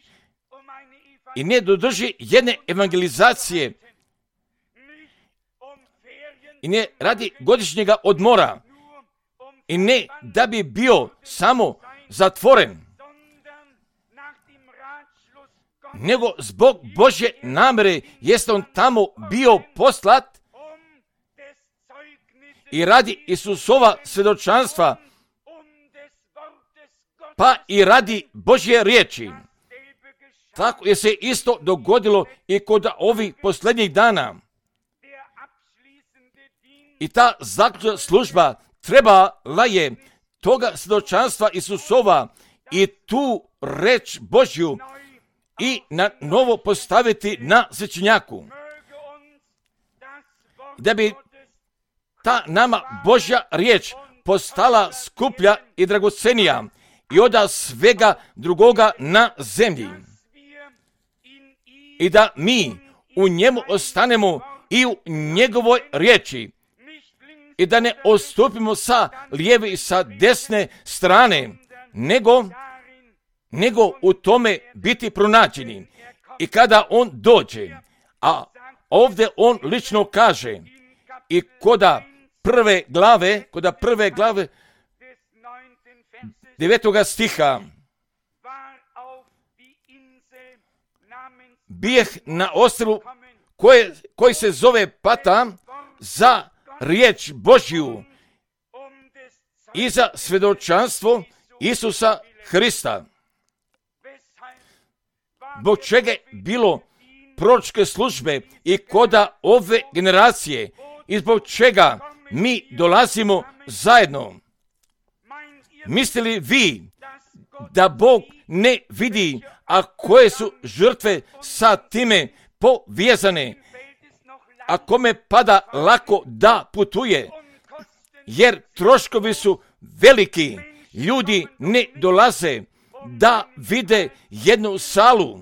I ne dodrži jedne evangelizacije. I ne radi godišnjega odmora. I ne da bi bio samo zatvoren. Nego zbog Božje namere jeste on tamo bio poslat i radi Isusova svjedočanstva, pa i radi Božje riječi. Tako je se isto dogodilo i kod ovih posljednjih dana. I ta zaključna služba trebala je toga svjedočanstva Isusova i tu reč Božju i na novo postaviti na svećenjaku. Da bi ta nama Božja riječ postala skuplja i dragocenija i oda svega drugoga na zemlji. I da mi u njemu ostanemo i u njegovoj riječi. I da ne odstupimo sa lijeve i sa desne strane, nego, nego u tome biti pronađeni. I kada on dođe, a ovdje on lično kaže, i koda prve glave, koda prve glave devetoga stiha, bijeh na ostrvu koje, koji se zove Pata za riječ Božju i za svjedočanstvo Isusa Hrista. Zbog čega je bilo proročke službe i koda ove generacije i zbog čega mi dolazimo zajedno. Mislili vi da Bog ne vidi, a koje su žrtve sa time povezane, a kome pada lako da putuje, jer troškovi su veliki, ljudi ne dolaze da vide jednu salu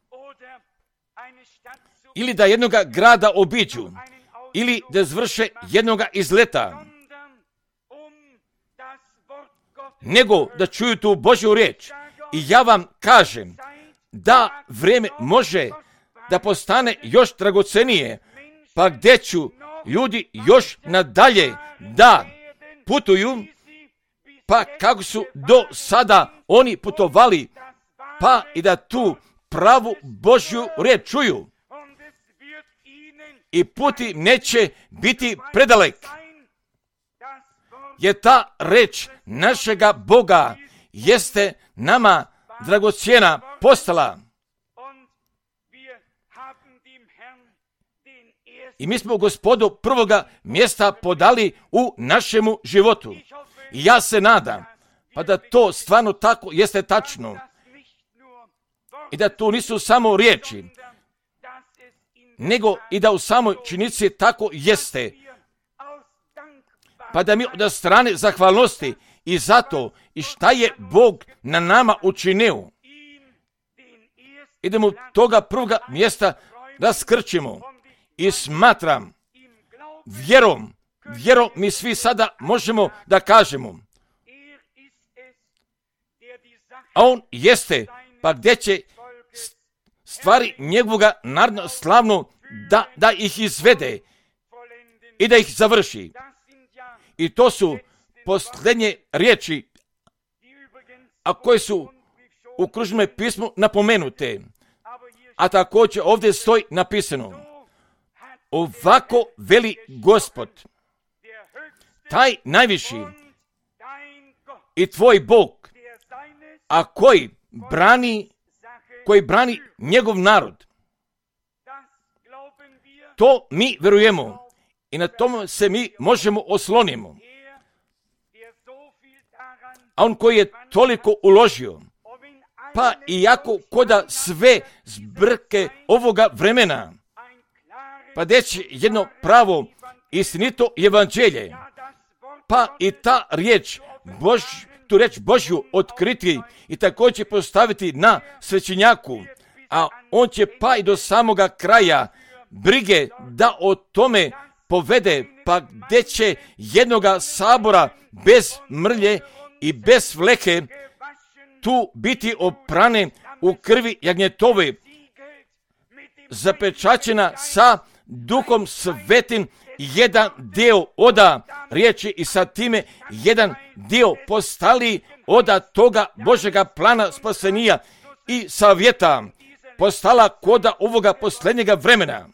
ili da jednoga grada obiđu ili da zvrše jednoga izleta, nego da čuju tu Božju riječ. I ja vam kažem da vrijeme može da postane još dragocenije, pa gdje ću ljudi još nadalje da putuju, pa kako su do sada oni putovali, pa i da tu pravu Božju riječ čuju. I puti neće biti predalek, jer ta reč našega Boga jeste nama dragocjena postala. I mi smo Gospodu prvoga mjesta podali u našemu životu. I ja se nadam, pa da to stvarno tako jeste tačno. I da to nisu samo riječi, nego i da u samoj činjenici tako jeste. Pa da mi od strane zahvalnosti i zato i šta je Bog na nama učinio, idemo toga prvoga mjesta raskrčimo. I smatram, vjerom, vjerom mi svi sada možemo da kažemo, a on jeste, pa gdje će stvari njegovoga narodno slavno, da, da ih izvede i da ih završi. I to su posljednje riječi, a koje su u kružnom pismu napomenute. A također ovdje stoji napisano: ovako veli Gospod, taj najviši i tvoj Bog, a koji brani, koji brani njegov narod. To mi vjerujemo i na tom se mi možemo oslonimo. A on koji je toliko uložio, pa iako koda sve zbrke ovoga vremena, pa deći jedno pravo istinito evanđelje, pa i ta riječ, Bož, tu riječ Božju otkriti i također postaviti na svećenjaku, a on će pa i do samoga kraja brige da o tome povede, pa gdje će jednoga sabora bez mrlje i bez fleke tu biti oprane u krvi jagnjetove, zapečaćena sa Duhom Svetim, jedan dio oda riječi i sa time jedan dio postali oda toga Božega plana spasenija i savjeta, postala koda ovoga posljednjega vremena.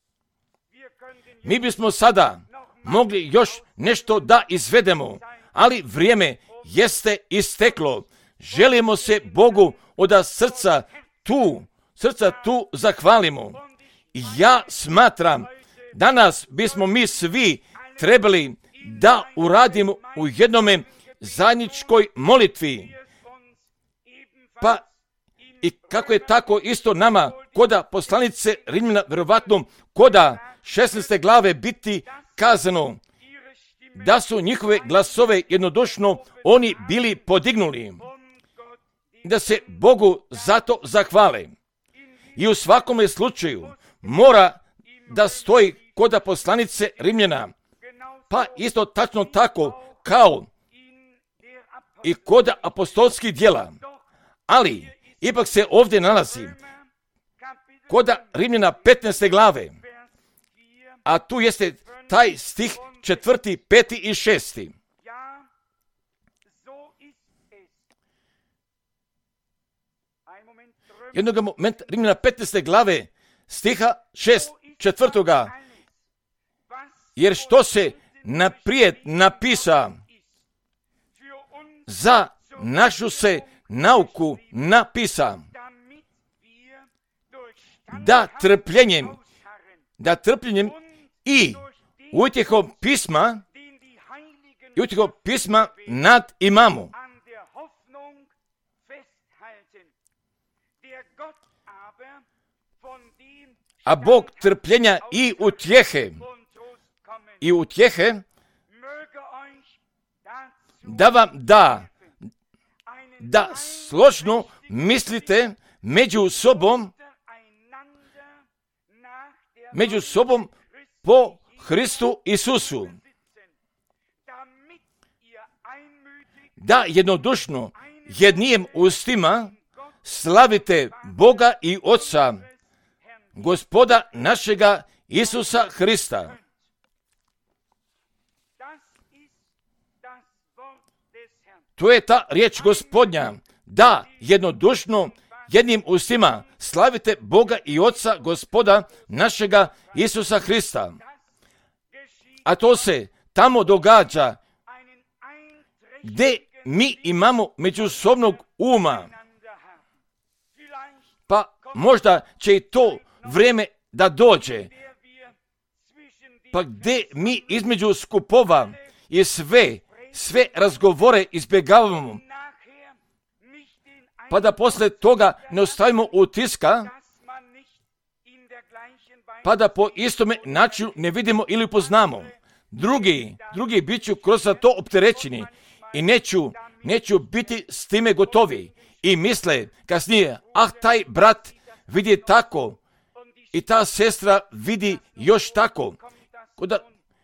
Mi bismo sada mogli još nešto da izvedemo, ali vrijeme jeste isteklo. Želimo se Bogu od srca tu, srca tu zahvalimo. Ja smatram, danas bismo mi svi trebali da uradimo u jednome zajedničkoj molitvi. Pa i kako je tako isto nama koda poslanice Rimljana, vjerovatno koda šesnaeste glave biti kazano da su njihove glasove jednodušno oni bili podignuli, da se Bogu zato zahvale. I u svakome slučaju mora da stoji koda poslanice Rimljana, pa isto tačno tako kao i koda apostolskih djela. Ali ipak se ovdje nalazi koda Rimljana petnaeste glave, a tu jeste taj stih četvrti, peti i šesti. Jednog momenta Rimljana petnaeste glave stiha šest, četvrtoga. Jer što se naprijed napisa, za našu se nauku napisa, da trpljenjem, da trpljenjem i utjehom pisma, i utjehom pisma nad imamo. A Bog trpljenja i utjehe, i utjehe, da vam da, da složno mislite među sobom, među sobom po Hristu Isusu, da jednodušno jednim ustima slavite Boga i Oca, Gospoda našega Isusa Hrista. To je ta riječ Gospodnja, da jednodušno jednim ustima slavite Boga i Oca, Gospoda našega Isusa Hrista. A to se tamo događa gdje mi imamo međusobnog uma. Pa možda će i to vrijeme da dođe, pa gdje mi između skupova i sve, sve razgovore izbjegavamo, pa da poslije toga ne ostavimo utiska, pa da po istome načinu ne vidimo ili upoznamo. Drugi, drugi bit ću kroz to opterećeni i neću, neću biti s time gotovi. I misle kasnije, ah, taj brat vidi tako i ta sestra vidi još tako. Koda,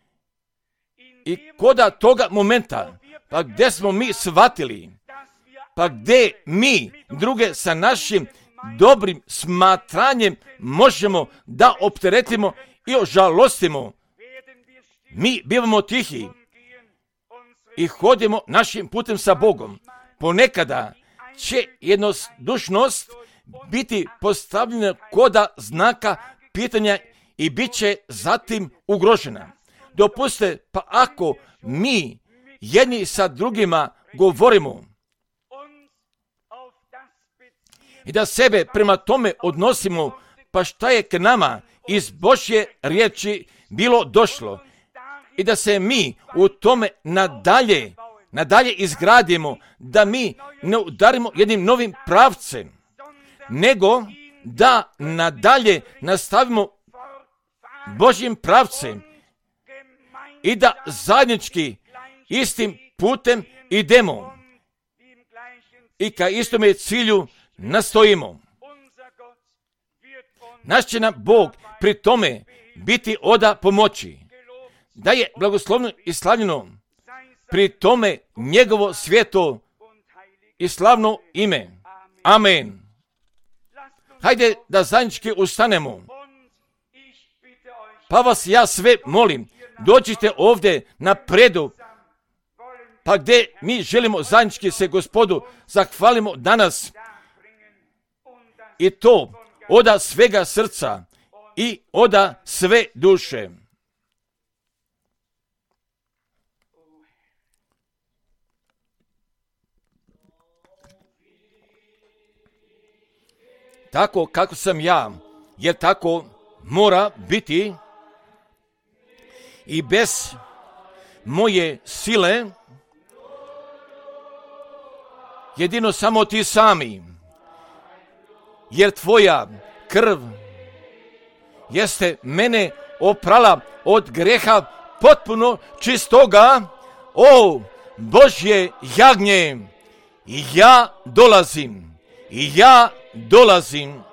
I koda toga momenta, pa gdje smo mi shvatili, pa gdje mi druge sa našim dobrim smatranjem možemo da opteretimo i ožalostimo. Mi bivamo tihi i hodimo našim putem sa Bogom. Ponekada će jednodušnost biti postavljena koda znaka pitanja i bit će zatim ugrožena. Dopustite, pa ako mi jedni sa drugima govorimo i da sebe prema tome odnosimo, pa šta je k nama iz Božje riječi bilo došlo, i da se mi u tome nadalje, nadalje izgradimo, da mi ne udarimo jednim novim pravcem, nego da nadalje nastavimo Božjim pravcem i da zajednički istim putem idemo i ka istome cilju nastojimo. Naš će nam Bog pri tome biti oda pomoći, da je blagoslovno i slavljeno pri tome njegovo sveto i slavno ime. Amen. Hajde da zajednički ustanemo. Pa vas ja sve molim, dođite ovdje na predu, pa gdje mi želimo zajednički se Gospodu zahvalimo danas, i to oda svega srca i oda sve duše. Tako kako sam ja, jer tako mora biti, i bez moje sile jedino samo ti sami, jer tvoja krv jeste mene oprala od greha potpuno čistoga. O Božje jagnje, i ja dolazim, i ja dolazim.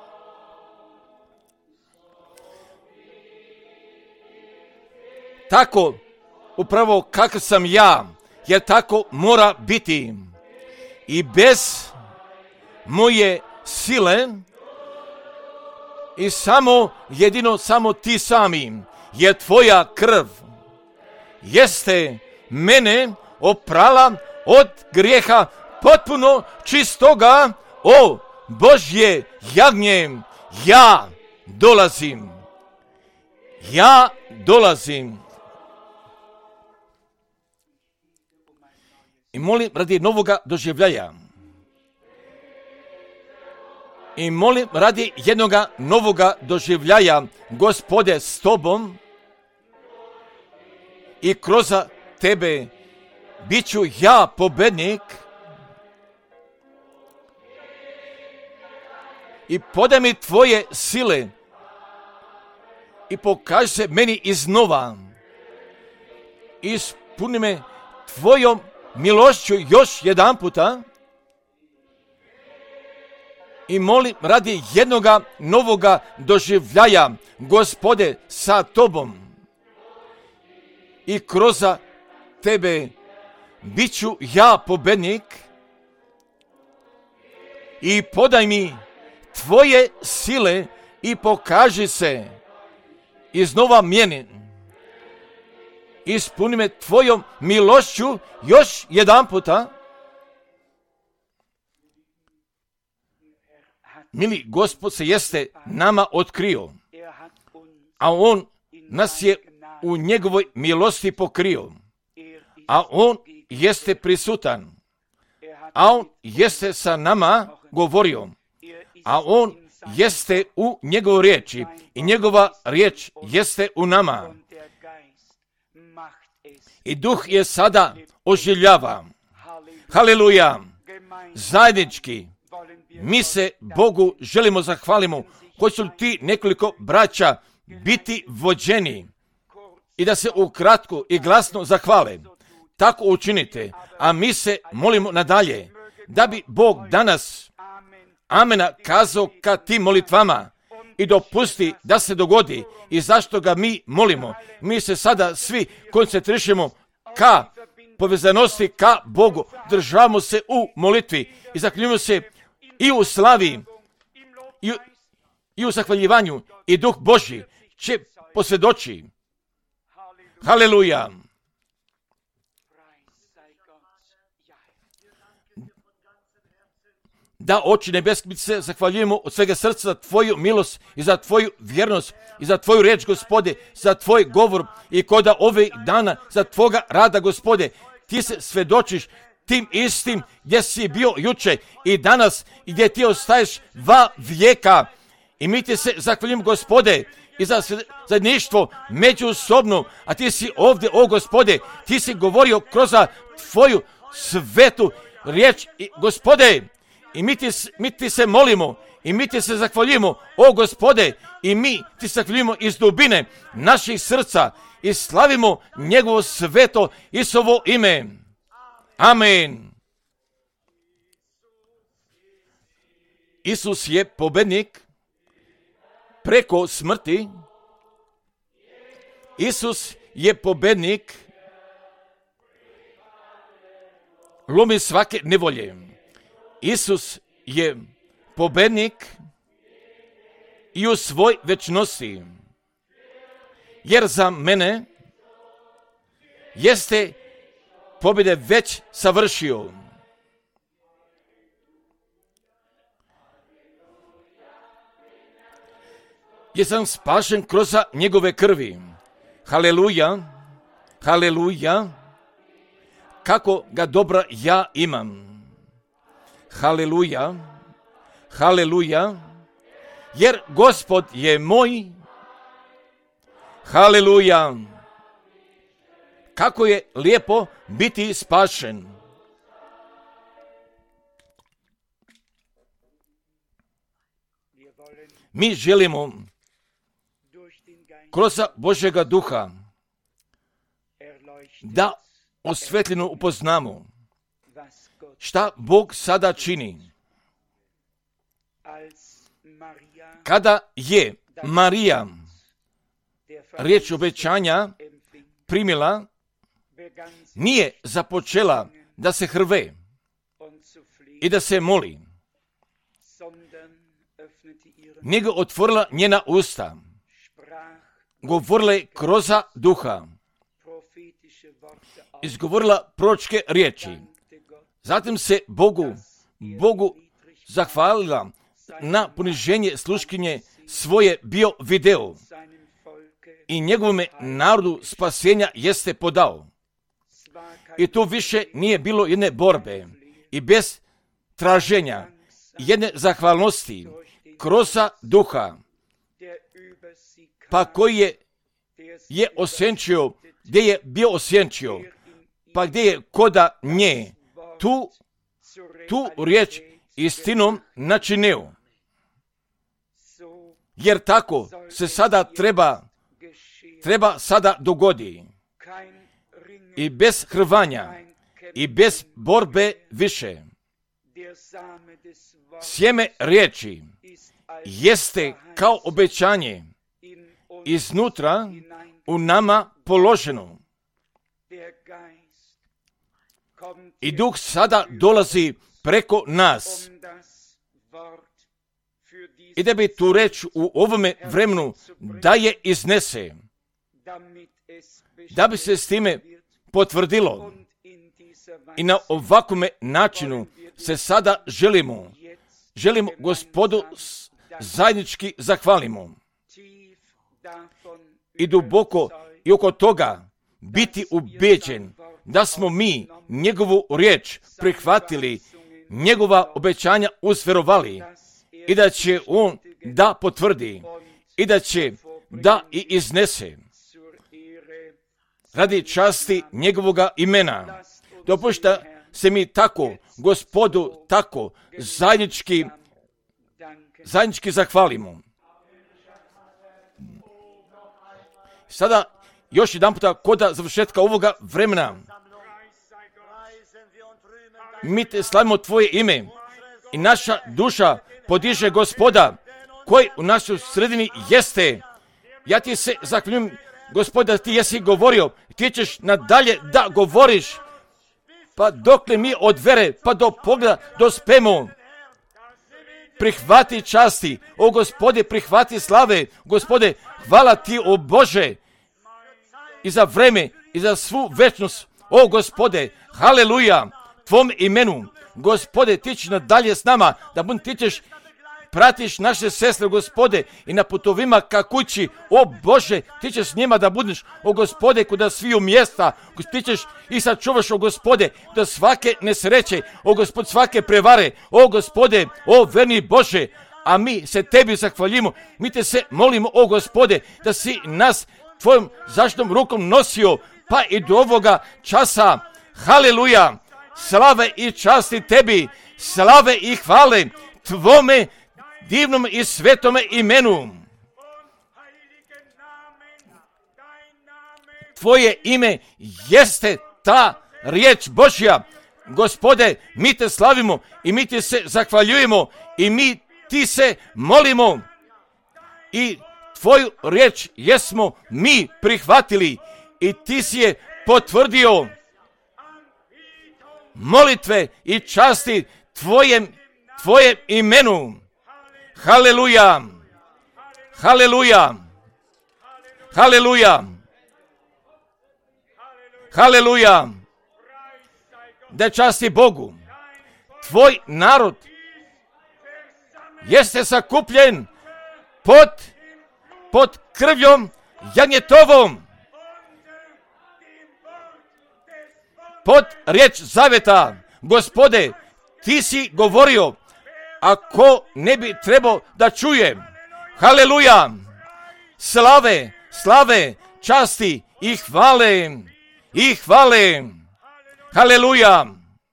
Tako upravo kako sam ja, jer tako mora biti, i bez moje sile i samo jedino samo ti sami, jer tvoja krv jeste mene oprala od grijeha potpuno čistoga. O Božje jagnje, ja dolazim, ja dolazim. I molim radi novoga doživljaja. I molim radi jednoga novoga doživljaja, Gospode, s tobom i kroz tebe bit ću ja pobednik. I podaj mi tvoje sile i pokaži se meni iznova. Ispuni me tvojom milošću još jedan puta. I molim radi jednoga novoga doživljaja, Gospode, sa tobom i kroz tebe bit ću ja pobednik. I podaj mi tvoje sile i pokaži se iznova meni. Ispuni me tvojom milošću još jedan puta. Mili Gospod se jeste nama otkrio, a on nas je u njegovoj milosti pokrio, a on jeste prisutan, a on jeste sa nama govorio, a on jeste u njegovoj riječi i njegova riječ jeste u nama. I duh je sada oživljava. Haleluja! Zajednički mi se Bogu želimo zahvalimo. Hoće li ti nekoliko braća biti vođeni i da se ukratko i glasno zahvale? Tako učinite, a mi se molimo nadalje da bi Bog danas amena kazao ka tim molitvama i dopusti da se dogodi. I zašto ga mi molimo? Mi se sada svi koncentrišemo ka povezanosti ka Bogu, državamo se u molitvi i zaklinjujemo se i u slavi i, i u zahvaljivanju i Duh Božji će posvjedoči. Haleluja. Da, Oče nebeski, mi se zahvaljujemo od svega srca za Tvoju milost i za Tvoju vjernost i za Tvoju riječ, Gospode, za Tvoj govor i koda ove dana za Tvoga rada, Gospode. Ti se svedočiš tim istim gdje si bio juče i danas i gdje ti ostaješ va vijeka. I mi ti se zahvaljujemo, Gospode, i za zajedništvo međusobno, a ti si ovdje, o Gospode, ti si govorio kroz Tvoju svetu riječ, i, Gospode, i mi ti, mi ti se molimo i mi ti se zahvaljujemo, o Gospode, i mi ti se zahvaljujemo iz dubine naših srca i slavimo njegovo sveto Isusovo ime. Amen. Isus je pobednik preko smrti. Isus je pobednik, lomi svake nevolje. Isus je pobednik i u svoj večnosti, jer za mene jeste pobjede već savršio. Jer sam spašen kroz njegove krvi. Haleluja, haleluja, kako ga dobra ja imam. Haleluja, haleluja, jer Gospod je moj. Haleluja, kako je lijepo biti spašen. Mi želimo kroz Božjega duha da osvetljeno upoznamo šta Bog sada čini. Kada je Marija riječ obećanja primila, nije započela da se hrve i da se moli, nego otvorila njena usta, govorila je kroz duha, izgovorila proročke riječi. Zatim se Bogu, Bogu zahvalila na poniženje sluškinje svoje bio video i njegovome narodu spasenja jeste podao. I tu više nije bilo jedne borbe i bez traženja, jedne zahvalnosti kroz duha, pa koji je, je osjenčio, gdje je bio osjenčio, pa gdje je koda nje tu, tu riječ istinom načinio. Jer tako se sada treba, treba sada dogodi. I bez hrvanja, i bez borbe više. Sjeme riječi jeste kao obećanje iznutra u nama položeno. I Duh sada dolazi preko nas. I da bi tu reč u ovome vremenu da je iznese, da bi se s time potvrdilo. I na ovakvome načinu se sada želimo, želimo Gospodu zajednički zahvalimo. I duboko i oko toga biti ubeđen da smo mi njegovu riječ prihvatili, njegova obećanja usverovali i da će on da potvrdi i da će da i iznese radi časti njegovoga imena. Dopušta se mi tako, Gospodu, tako zajednički, zajednički zahvalimo. Sada još jedan puta kod završetka ovoga vremena mi te slavimo Tvoje ime i naša duša podiže Gospoda koji u našoj sredini jeste. Ja ti se zahvaljujem, Gospoda, ti jesi govorio, ti ćeš nadalje da govoriš, pa dokle mi od vere pa do pogleda dospemo. prihvati časti, o Gospode, prihvati slave, Gospode, hvala ti, o Bože, i za vreme, i za svu večnost, o Gospode, haleluja, tvom imenu, Gospode, ti ćeš nadalje s nama, da bun ti ćeš pratiš naše sestre, Gospode, i na putovima ka kući, o Bože, ti ćeš s njima da budeš, o Gospode, kuda sviju mjesta, ti ćeš i sačuvaš, o Gospode, da svake nesreće, o Gospod, svake prevare, o Gospode, o verni Bože, a mi se tebi zahvaljimo, mi te se molimo, o Gospode, da si nas tvojom zaštitnom rukom nosio, pa i do ovoga časa, haleluja, slave i časti tebi, slave i hvale tvome divnom i svetome imenu. Tvoje ime jeste ta riječ Božja. Gospode, mi te slavimo i mi ti se zahvaljujemo i mi ti se molimo. I tvoju riječ jesmo mi prihvatili i ti si je potvrdio. Molitve i časti tvojem, tvojem imenu. Haleluja, haleluja, haleluja, haleluja, da časti Bogu. Tvoj narod jeste sakupljen pod, pod krvljom janjetovom, pod riječ zaveta. Gospode, ti si govorio, ako ne bi trebao da čuje, haleluja, slave, slave, časti i hvale, i hvale, haleluja.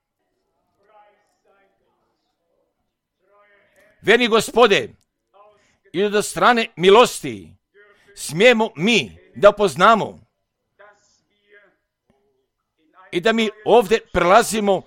Vjerni Gospode, i od strane milosti smijemo mi da poznamo i da mi ovdje prelazimo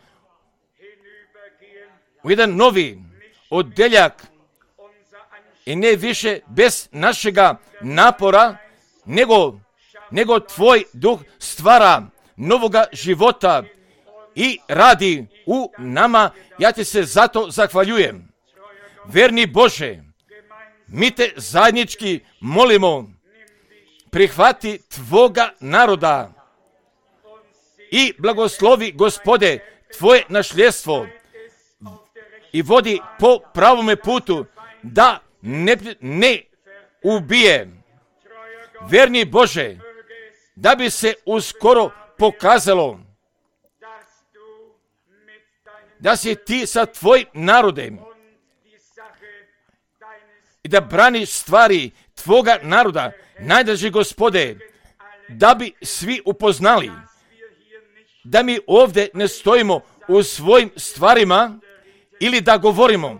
u jedan novi oddeljak i ne više bez našega napora, nego, nego tvoj duh stvara novoga života i radi u nama. Ja ti se zato zahvaljujem. Verni Bože, mi te zajednički molimo, prihvati tvoga naroda i blagoslovi, Gospode, tvoje nasljedstvo i vodi po pravome putu, da ne, ne ubije. Verni Bože, da bi se uskoro pokazalo da si ti sa tvojim narodem i da braniš stvari tvoga naroda, najdraži Gospode, da bi svi upoznali da mi ovdje ne stojimo u svojim stvarima ili da govorimo,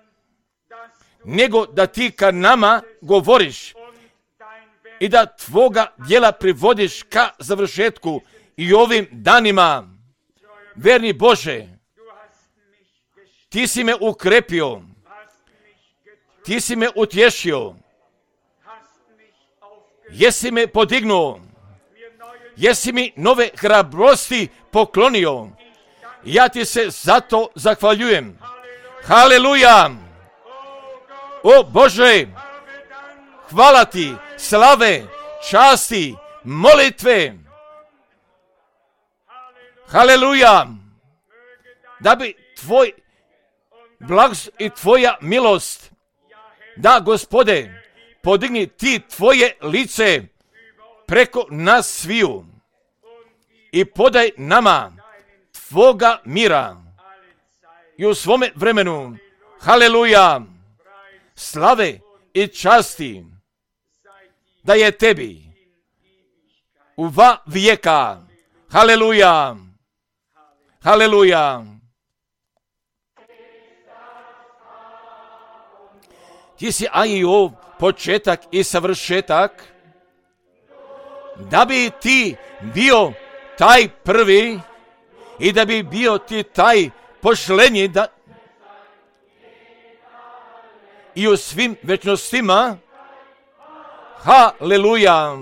nego da ti ka nama govoriš i da tvoga djela privodiš ka završetku i ovim danima. Verni Bože, ti si me ukrepio, ti si me utješio, jesi me podignuo, jesi mi nove hrabrosti poklonio. Ja ti se zato zahvaljujem. Haleluja! O Bože, hvala ti, slave, časti, molitve. Haleluja! Da bi tvoj blagost i tvoja milost, da, Gospode, podigni ti tvoje lice preko nas sviju i podaj nama tvoga mira i u svome vremenu. Haleluja! Slave i časti da je tebi u va vijeka. Haleluja! Haleluja! Ti si ajio početak i savršetak, da bi ti bio taj prvi i da bi bio ti taj pošlenji, da i u svim večnostima. Haleluja!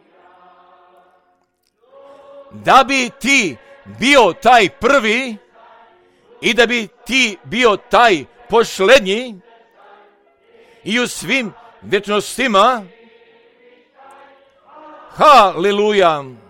Da bi ti bio taj prvi i da bi ti bio taj pošlenji i u svim vječnostima. Haleluja!